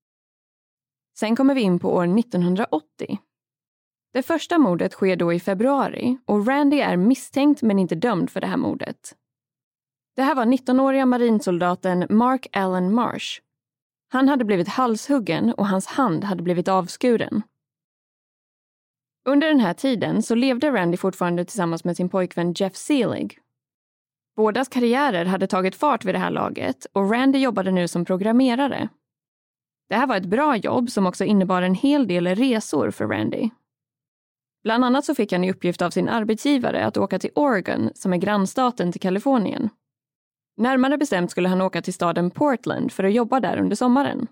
Sen kommer vi in på år 1980. Det första mordet sker då i februari och Randy är misstänkt men inte dömd för det här mordet. Det här var 19-åriga marinsoldaten Mark Allen Marsh. Han hade blivit halshuggen och hans hand hade blivit avskuren. Under den här tiden så levde Randy fortfarande tillsammans med sin pojkvän Jeff Seelig. Bådas karriärer hade tagit fart vid det här laget och Randy jobbade nu som programmerare. Det här var ett bra jobb som också innebar en hel del resor för Randy. Bland annat så fick han i uppgift av sin arbetsgivare att åka till Oregon som är grannstaten till Kalifornien. Närmare bestämt skulle han åka till staden Portland för att jobba där under sommaren.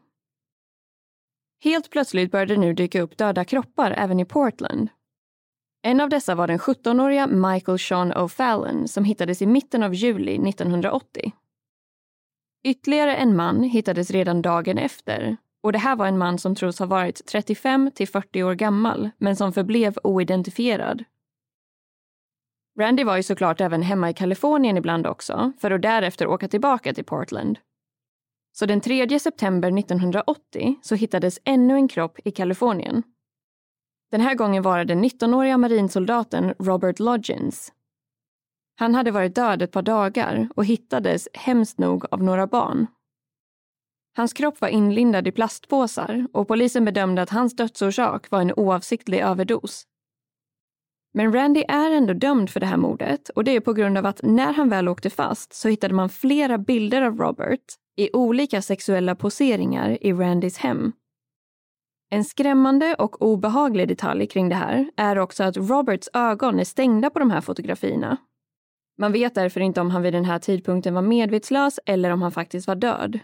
Helt plötsligt började nu dyka upp döda kroppar även i Portland. En av dessa var den 17-åriga Michael Sean O'Fallon som hittades i mitten av juli 1980. Ytterligare en man hittades redan dagen efter och det här var en man som tros ha varit 35 till 40 år gammal men som förblev oidentifierad. Randy var ju såklart även hemma i Kalifornien ibland också för att därefter åka tillbaka till Portland. Så den 3 september 1980 så hittades ännu en kropp i Kalifornien. Den här gången var det den 19-åriga marinsoldaten Robert Lodgins. Han hade varit död ett par dagar och hittades hemskt nog av några barn. Hans kropp var inlindad i plastpåsar och polisen bedömde att hans dödsorsak var en oavsiktlig överdos. Men Randy är ändå dömd för det här mordet och det är på grund av att när han väl åkte fast så hittade man flera bilder av Robert i olika sexuella poseringar i Randys hem. En skrämmande och obehaglig detalj kring det här är också att Roberts ögon är stängda på de här fotografierna. Man vet därför inte om han vid den här tidpunkten var medvetslös eller om han faktiskt var död.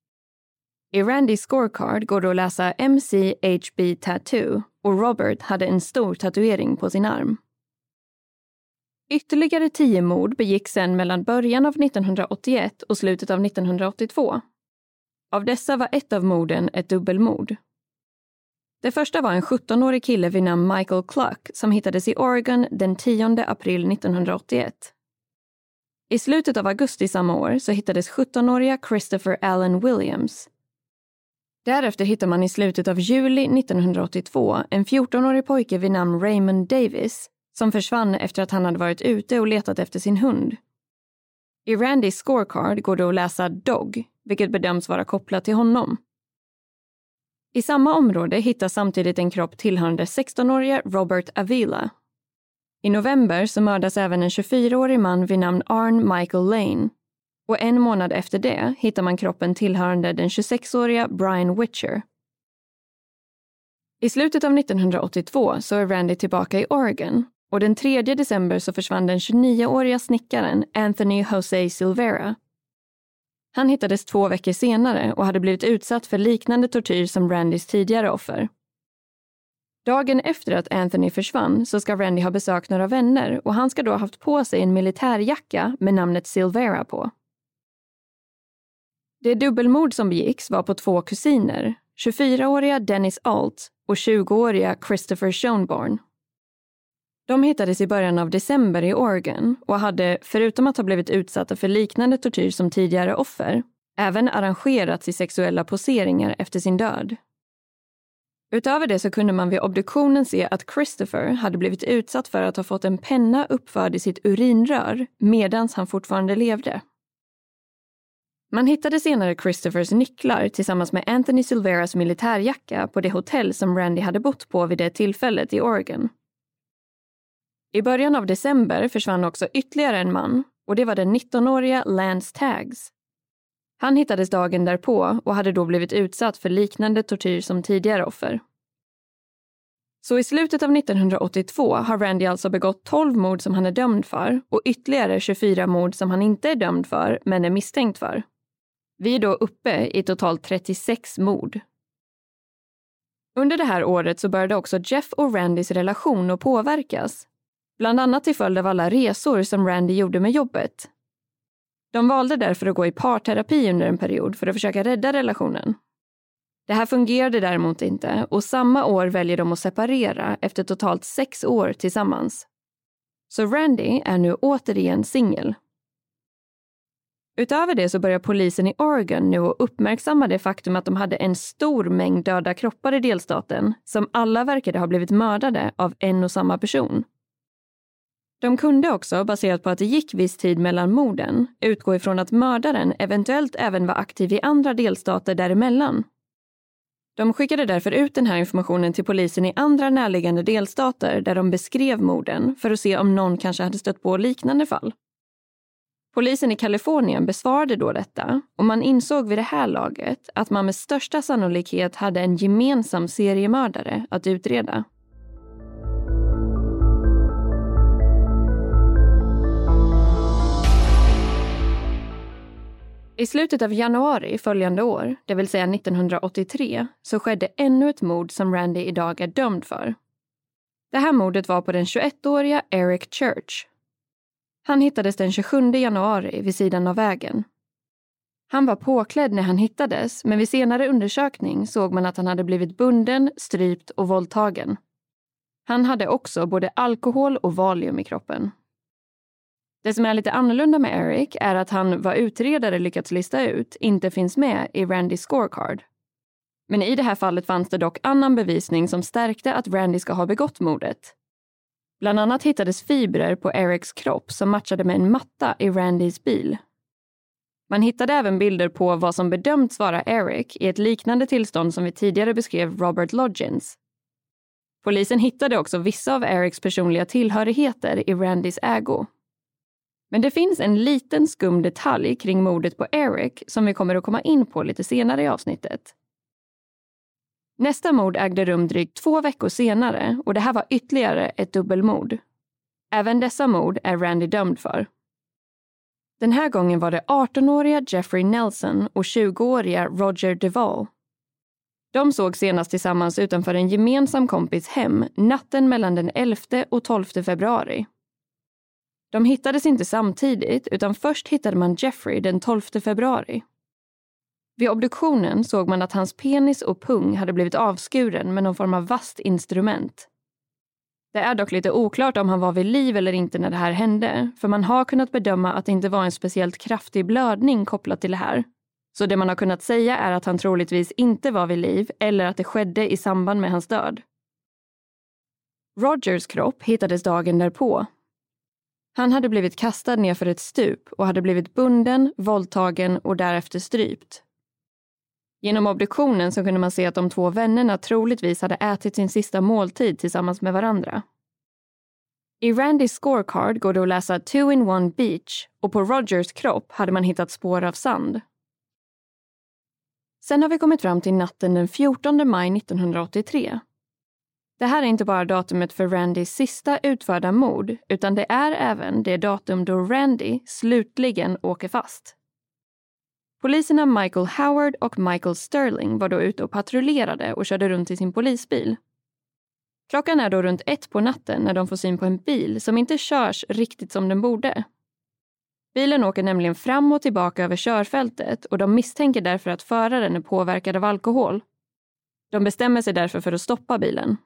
I Randys scorecard går det att läsa MCHB Tattoo och Robert hade en stor tatuering på sin arm. Ytterligare 10 mord begicks sedan mellan början av 1981 och slutet av 1982. Av dessa var ett av morden ett dubbelmord. Det första var en 17-årig kille vid namn Michael Cluck som hittades i Oregon den 10 april 1981. I slutet av augusti samma år så hittades 17-åriga Christopher Allen Williams. Därefter hittar man i slutet av juli 1982 en 14-årig pojke vid namn Raymond Davis som försvann efter att han hade varit ute och letat efter sin hund. I Randys scorecard går det att läsa Dog, vilket bedöms vara kopplat till honom. I samma område hittas samtidigt en kropp tillhörande 16-åriga Robert Avila. I november så mördas även en 24-årig man vid namn Arne Michael Lane. Och en månad efter det hittar man kroppen tillhörande den 26-åriga Brian Witcher. I slutet av 1982 så är Randy tillbaka i Oregon och den 3 december så försvann den 29-åriga snickaren Anthony Jose Silvera. Han hittades 2 veckor senare och hade blivit utsatt för liknande tortyr som Randys tidigare offer. Dagen efter att Anthony försvann så ska Randy ha besökt några vänner och han ska då ha haft på sig en militärjacka med namnet Silvera på. Det dubbelmord som begicks var på 2 kusiner, 24-åriga Dennis Alt och 20-åriga Christopher Schoenborn. De hittades i början av december i Oregon och hade, förutom att ha blivit utsatta för liknande tortyr som tidigare offer, även arrangerats i sexuella poseringar efter sin död. Utöver det så kunde man vid obduktionen se att Christopher hade blivit utsatt för att ha fått en penna uppförd i sitt urinrör medans han fortfarande levde. Man hittade senare Christophers nycklar tillsammans med Anthony Silveras militärjacka på det hotell som Randy hade bott på vid det tillfället i Oregon. I början av december försvann också ytterligare en man och det var den 19-åriga Lance Taggs. Han hittades dagen därpå och hade då blivit utsatt för liknande tortyr som tidigare offer. Så i slutet av 1982 har Randy alltså begått 12 mord som han är dömd för och ytterligare 24 mord som han inte är dömd för men är misstänkt för. Vi är då uppe i totalt 36 mord. Under det här året så började också Jeff och Randys relation att påverkas. Bland annat till följd av alla resor som Randy gjorde med jobbet. De valde därför att gå i parterapi under en period för att försöka rädda relationen. Det här fungerade däremot inte och samma år väljer de att separera efter totalt 6 år tillsammans. Så Randy är nu återigen singel. Utöver det så börjar polisen i Oregon nu att uppmärksamma det faktum att de hade en stor mängd döda kroppar i delstaten som alla verkade ha blivit mördade av en och samma person. De kunde också, baserat på att det gick viss tid mellan morden, utgå ifrån att mördaren eventuellt även var aktiv i andra delstater däremellan. De skickade därför ut den här informationen till polisen i andra närliggande delstater där de beskrev morden för att se om någon kanske hade stött på liknande fall. Polisen i Kalifornien besvarade då detta och man insåg vid det här laget att man med största sannolikhet hade en gemensam seriemördare att utreda. I slutet av januari följande år, det vill säga 1983, så skedde ännu ett mord som Randy idag är dömd för. Det här mordet var på den 21-åriga Eric Church. Han hittades den 27 januari vid sidan av vägen. Han var påklädd när han hittades, men vid senare undersökning såg man att han hade blivit bunden, strypt och våldtagen. Han hade också både alkohol och valium i kroppen. Det som är lite annorlunda med Eric är att han, vad utredare lyckats lista ut, inte finns med i Randys scorecard. Men i det här fallet fanns det dock annan bevisning som stärkte att Randy ska ha begått mordet. Bland annat hittades fibrer på Erics kropp som matchade med en matta i Randys bil. Man hittade även bilder på vad som bedömts vara Eric i ett liknande tillstånd som vi tidigare beskrev Robert Lodgins. Polisen hittade också vissa av Erics personliga tillhörigheter i Randys ägo. Men det finns en liten skum detalj kring mordet på Eric som vi kommer att komma in på lite senare i avsnittet. Nästa mord ägde rum drygt 2 veckor senare och det här var ytterligare ett dubbelmord. Även dessa mord är Randy dömd för. Den här gången var det 18-åriga Jeffrey Nelson och 20-åriga Roger Duvall. De såg senast tillsammans utanför en gemensam kompis hem natten mellan den 11 och 12 februari. De hittades inte samtidigt utan först hittade man Jeffrey den 12 februari. Vid obduktionen såg man att hans penis och pung hade blivit avskuren med någon form av vasst instrument. Det är dock lite oklart om han var vid liv eller inte när det här hände, för man har kunnat bedöma att det inte var en speciellt kraftig blödning kopplat till det här. Så det man har kunnat säga är att han troligtvis inte var vid liv eller att det skedde i samband med hans död. Rogers kropp hittades dagen därpå. Han hade blivit kastad ner för ett stup och hade blivit bunden, våldtagen och därefter strypt. Genom obduktionen så kunde man se att de två vännerna troligtvis hade ätit sin sista måltid tillsammans med varandra. I Randys scorecard går det att läsa 2-in-1 beach och på Rogers kropp hade man hittat spår av sand. Sen har vi kommit fram till natten den 14 maj 1983. Det här är inte bara datumet för Randys sista utförda mord, utan det är även det datum då Randy slutligen åker fast. Poliserna Michael Howard och Michael Sterling var då ute och patrullerade och körde runt i sin polisbil. Klockan är då runt 1 på natten när de får syn på en bil som inte körs riktigt som den borde. Bilen åker nämligen fram och tillbaka över körfältet och de misstänker därför att föraren är påverkad av alkohol. De bestämmer sig därför för att stoppa bilen.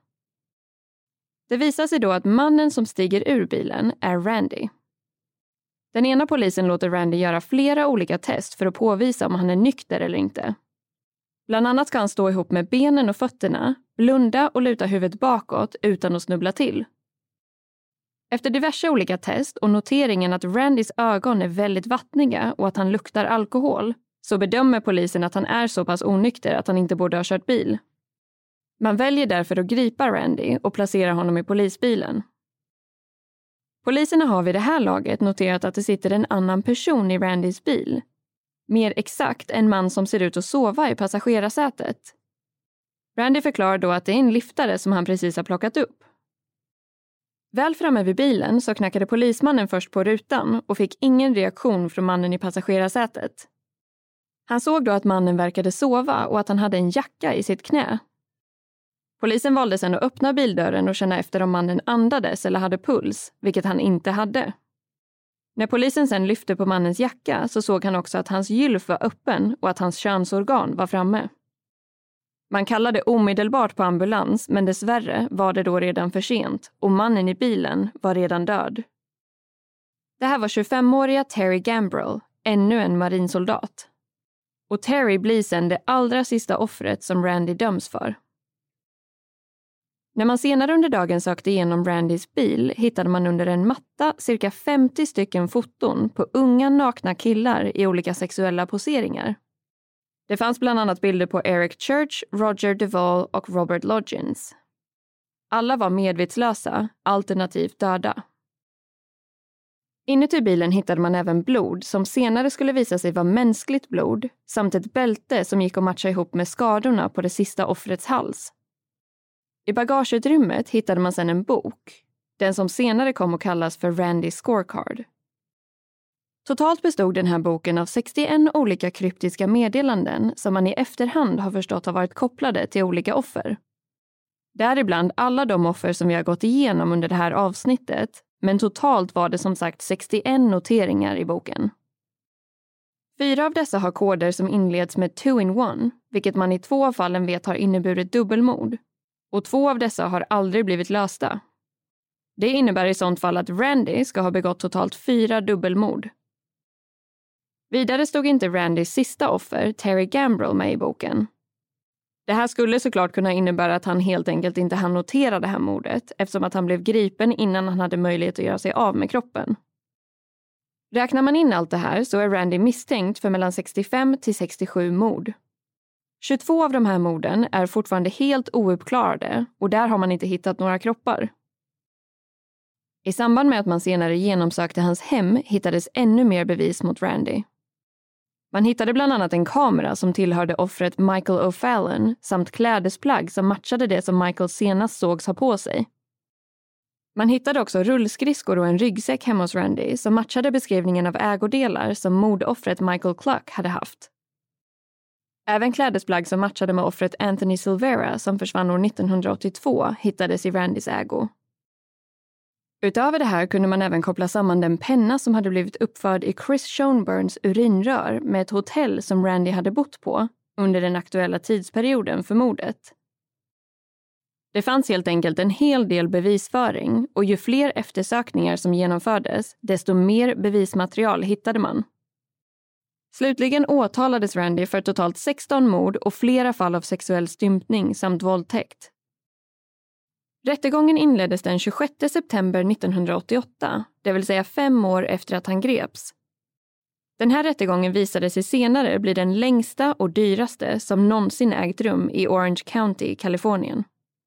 Det visar sig då att mannen som stiger ur bilen är Randy. Den ena polisen låter Randy göra flera olika test för att påvisa om han är nykter eller inte. Bland annat ska han stå ihop med benen och fötterna, blunda och luta huvudet bakåt utan att snubbla till. Efter diverse olika test och noteringen att Randys ögon är väldigt vattniga och att han luktar alkohol så bedömer polisen att han är så pass onykter att han inte borde ha kört bil. Man väljer därför att gripa Randy och placera honom i polisbilen. Poliserna har vid det här laget noterat att det sitter en annan person i Randys bil. Mer exakt en man som ser ut att sova i passagerarsätet. Randy förklarar då att det är en liftare som han precis har plockat upp. Väl framme vid bilen så knackade polismannen först på rutan och fick ingen reaktion från mannen i passagerarsätet. Han såg då att mannen verkade sova och att han hade en jacka i sitt knä. Polisen valde sedan att öppna bildörren och känna efter om mannen andades eller hade puls, vilket han inte hade. När polisen sedan lyfte på mannens jacka så såg han också att hans gylf var öppen och att hans könsorgan var framme. Man kallade omedelbart på ambulans, men dessvärre var det då redan för sent och mannen i bilen var redan död. Det här var 25-åriga Terry Gambrell, ännu en marinsoldat. Och Terry blir sedan det allra sista offret som Randy döms för. När man senare under dagen sökte igenom Randys bil hittade man under en matta cirka 50 stycken foton på unga nakna killar i olika sexuella poseringar. Det fanns bland annat bilder på Eric Church, Roger Duvall och Robert Lodgins. Alla var medvetslösa, alternativt döda. Inuti bilen hittade man även blod som senare skulle visa sig vara mänskligt blod samt ett bälte som gick att matcha ihop med skadorna på det sista offrets hals. I bagageutrymmet hittade man sedan en bok, den som senare kom att kallas för Randys scorecard. Totalt bestod den här boken av 61 olika kryptiska meddelanden som man i efterhand har förstått har varit kopplade till olika offer. Däribland alla de offer som vi har gått igenom under det här avsnittet, men totalt var det som sagt 61 noteringar i boken. 4 av dessa har koder som inleds med 2-in-1, vilket man i 2 av fallen vet har inneburit dubbelmord. Och 2 av dessa har aldrig blivit lösta. Det innebär i sånt fall att Randy ska ha begått totalt 4 dubbelmord. Vidare stod inte Randys sista offer, Terry Gambrell, med i boken. Det här skulle såklart kunna innebära att han helt enkelt inte hann notera det här mordet eftersom att han blev gripen innan han hade möjlighet att göra sig av med kroppen. Räknar man in allt det här så är Randy misstänkt för mellan 65 till 67 mord. 22 av de här morden är fortfarande helt ouppklarade och där har man inte hittat några kroppar. I samband med att man senare genomsökte hans hem hittades ännu mer bevis mot Randy. Man hittade bland annat en kamera som tillhörde offret Michael O'Fallon samt klädesplagg som matchade det som Michael senast sågs ha på sig. Man hittade också rullskridskor och en ryggsäck hemma hos Randy som matchade beskrivningen av ägodelar som mordoffret Michael Cluck hade haft. Även klädesplagg som matchade med offret Anthony Silvera som försvann år 1982 hittades i Randys ägo. Utöver det här kunde man även koppla samman den penna som hade blivit uppförd i Chris Schoenburns urinrör med ett hotell som Randy hade bott på under den aktuella tidsperioden för mordet. Det fanns helt enkelt en hel del bevisföring och ju fler eftersökningar som genomfördes, desto mer bevismaterial hittade man. Slutligen åtalades Randy för totalt 16 mord och flera fall av sexuell stympning samt våldtäkt. Rättegången inleddes den 26 september 1988, det vill säga 5 år efter att han greps. Den här rättegången visade sig senare bli den längsta och dyraste som någonsin ägt rum i Orange County, Kalifornien.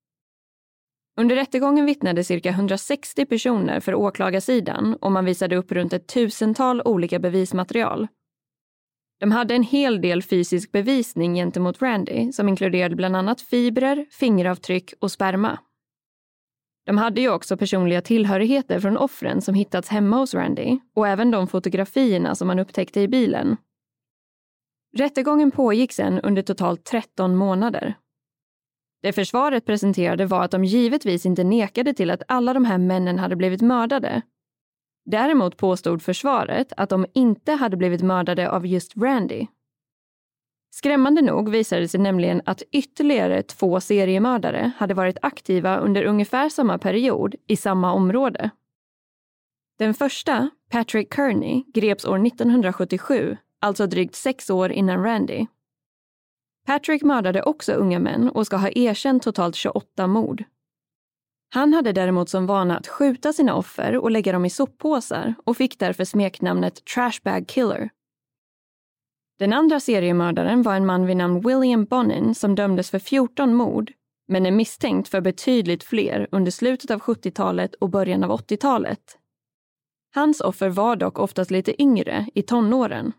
Under rättegången vittnade cirka 160 personer för åklagarsidan och man visade upp runt 1000-tal olika bevismaterial. De hade en hel del fysisk bevisning gentemot Randy som inkluderade bland annat fibrer, fingeravtryck och sperma. De hade ju också personliga tillhörigheter från offren som hittats hemma hos Randy och även de fotografierna som man upptäckte i bilen. Rättegången pågick sedan under totalt 13 månader. Det försvaret presenterade var att de givetvis inte nekade till att alla de här männen hade blivit mördade. Däremot påstod försvaret att de inte hade blivit mördade av just Randy. Skrämmande nog visade det sig nämligen att ytterligare 2 seriemördare hade varit aktiva under ungefär samma period i samma område. Den första, Patrick Kearney, greps år 1977, alltså drygt 6 år innan Randy. Patrick mördade också unga män och ska ha erkänt totalt 28 mord. Han hade däremot som vana att skjuta sina offer och lägga dem i soppåsar och fick därför smeknamnet Trashbag Killer. Den andra seriemördaren var en man vid namn William Bonin som dömdes för 14 mord, men är misstänkt för betydligt fler under slutet av 70-talet och början av 80-talet. Hans offer var dock oftast lite yngre, i tonåren.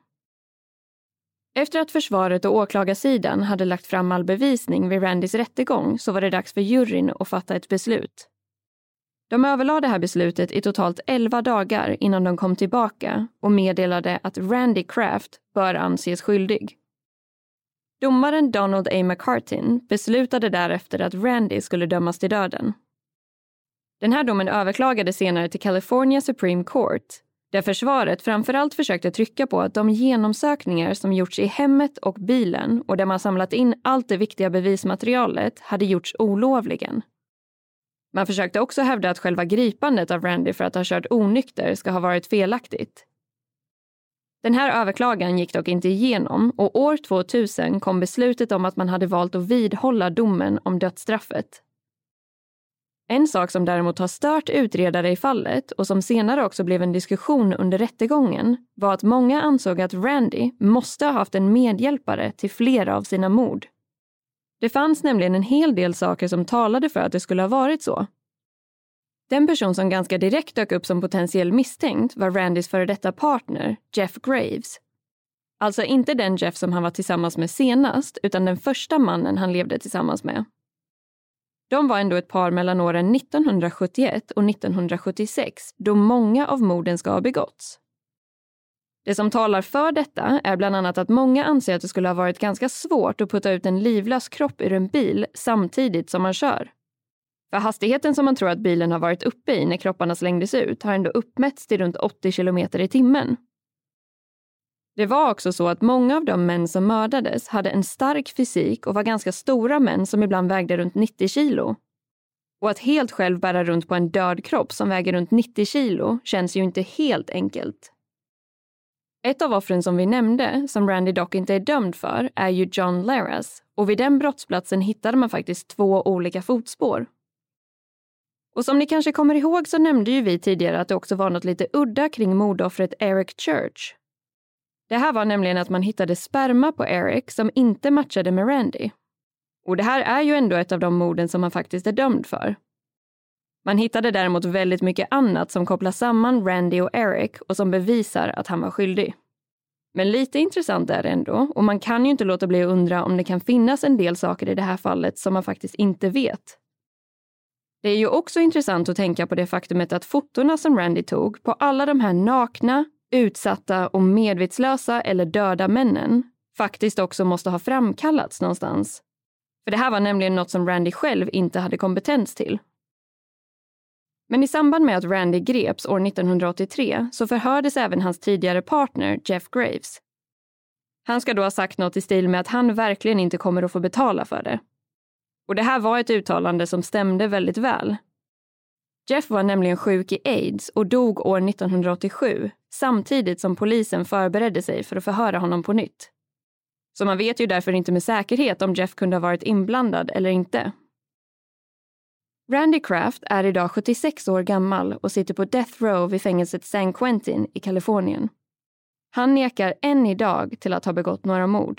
Efter att försvaret och åklagarsidan hade lagt fram all bevisning vid Randys rättegång så var det dags för juryn att fatta ett beslut. De överlade det här beslutet i totalt 11 dagar innan de kom tillbaka och meddelade att Randy Kraft bör anses skyldig. Domaren Donald A. McCartin beslutade därefter att Randy skulle dömas till döden. Den här domen överklagade senare till California Supreme Court, där försvaret framförallt försökte trycka på att de genomsökningar som gjorts i hemmet och bilen och där man samlat in allt det viktiga bevismaterialet hade gjorts olovligen. Man försökte också hävda att själva gripandet av Randy för att ha kört onykter ska ha varit felaktigt. Den här överklagan gick dock inte igenom och år 2000 kom beslutet om att man hade valt att vidhålla domen om dödsstraffet. En sak som däremot har stört utredare i fallet och som senare också blev en diskussion under rättegången var att många ansåg att Randy måste ha haft en medhjälpare till flera av sina mord. Det fanns nämligen en hel del saker som talade för att det skulle ha varit så. Den person som ganska direkt dök upp som potentiell misstänkt var Randys före detta partner, Jeff Graves. Alltså inte den Jeff som han var tillsammans med senast, utan den första mannen han levde tillsammans med. De var ändå ett par mellan åren 1971 och 1976, då många av morden ska ha begåtts. Det som talar för detta är bland annat att många anser att det skulle ha varit ganska svårt att putta ut en livlös kropp ur en bil samtidigt som man kör. För hastigheten som man tror att bilen har varit uppe i när kropparna slängdes ut har ändå uppmätts till runt 80 km i timmen. Det var också så att många av de män som mördades hade en stark fysik och var ganska stora män som ibland vägde runt 90 kilo. Och att helt själv bära runt på en död kropp som väger runt 90 kilo känns ju inte helt enkelt. Ett av offren som vi nämnde, som Randy dock inte är dömd för, är ju John Larraz. Och vid den brottsplatsen hittade man faktiskt 2 olika fotspår. Och som ni kanske kommer ihåg så nämnde ju vi tidigare att det också var något lite udda kring mordoffret Eric Church. Det här var nämligen att man hittade sperma på Eric som inte matchade med Randy. Och det här är ju ändå ett av de morden som man faktiskt är dömd för. Man hittade däremot väldigt mycket annat som kopplar samman Randy och Eric och som bevisar att han var skyldig. Men lite intressant är det ändå, och man kan ju inte låta bli att undra om det kan finnas en del saker i det här fallet som man faktiskt inte vet. Det är ju också intressant att tänka på det faktumet att fotorna som Randy tog på alla de här nakna, utsatta och medvetslösa eller döda männen faktiskt också måste ha framkallats någonstans. För det här var nämligen något som Randy själv inte hade kompetens till. Men i samband med att Randy greps år 1983 så förhördes även hans tidigare partner Jeff Graves. Han ska då ha sagt något i stil med att han verkligen inte kommer att få betala för det. Och det här var ett uttalande som stämde väldigt väl. Jeff var nämligen sjuk i AIDS och dog år 1987 samtidigt som polisen förberedde sig för att förhöra honom på nytt. Så man vet ju därför inte med säkerhet om Jeff kunde ha varit inblandad eller inte. Randy Kraft är idag 76 år gammal och sitter på death row vid fängelset San Quentin i Kalifornien. Han nekar än idag till att ha begått några mord.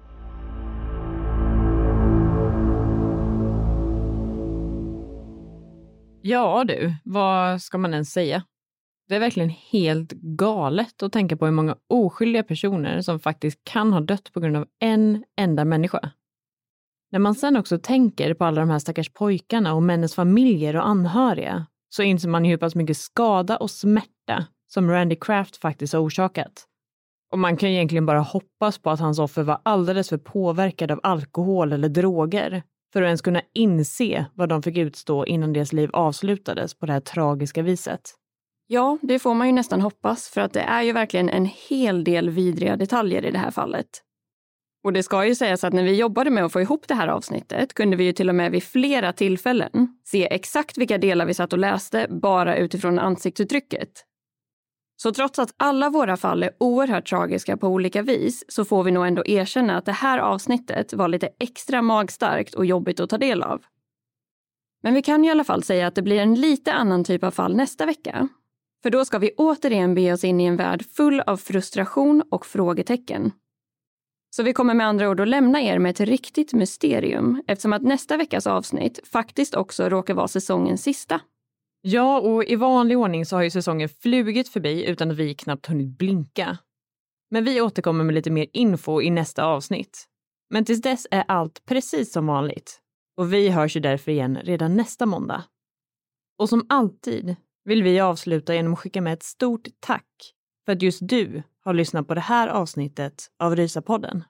Ja du, vad ska man ens säga? Det är verkligen helt galet att tänka på hur många oskyldiga personer som faktiskt kan ha dött på grund av en enda människa. När man sen också tänker på alla de här stackars pojkarna och männens familjer och anhöriga så inser man hur pass mycket skada och smärta som Randy Kraft faktiskt har orsakat. Och man kan egentligen bara hoppas på att hans offer var alldeles för påverkad av alkohol eller droger för att ens kunna inse vad de fick utstå innan deras liv avslutades på det här tragiska viset. Ja, det får man ju nästan hoppas, för att det är ju verkligen en hel del vidriga detaljer i det här fallet. Och det ska ju sägas att när vi jobbade med att få ihop det här avsnittet kunde vi ju till och med vid flera tillfällen se exakt vilka delar vi satt och läste bara utifrån ansiktsuttrycket. Så trots att alla våra fall är oerhört tragiska på olika vis så får vi nog ändå erkänna att det här avsnittet var lite extra magstarkt och jobbigt att ta del av. Men vi kan i alla fall säga att det blir en lite annan typ av fall nästa vecka. För då ska vi återigen be oss in i en värld full av frustration och frågetecken. Så vi kommer med andra ord att lämna er med ett riktigt mysterium eftersom att nästa veckas avsnitt faktiskt också råkar vara säsongens sista. Ja, och i vanlig ordning så har ju säsongen flugit förbi utan att vi knappt hunnit blinka. Men vi återkommer med lite mer info i nästa avsnitt. Men tills dess är allt precis som vanligt. Och vi hörs ju därför igen redan nästa måndag. Och som alltid vill vi avsluta genom att skicka med ett stort tack för att just du har lyssnat på det här avsnittet av Rysapodden.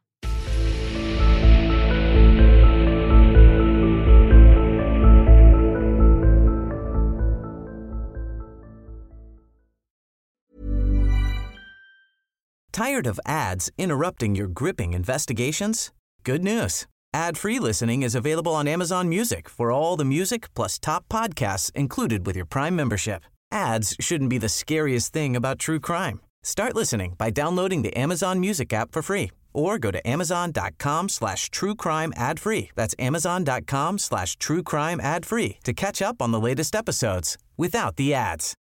Tired of ads interrupting your gripping investigations? Good news. Ad-free listening is available on Amazon Music for all the music plus top podcasts included with your Prime membership. Ads shouldn't be the scariest thing about true crime. Start listening by downloading the Amazon Music app for free or go to amazon.com/truecrime ad-free. That's amazon.com/truecrime ad-free to catch up on the latest episodes without the ads.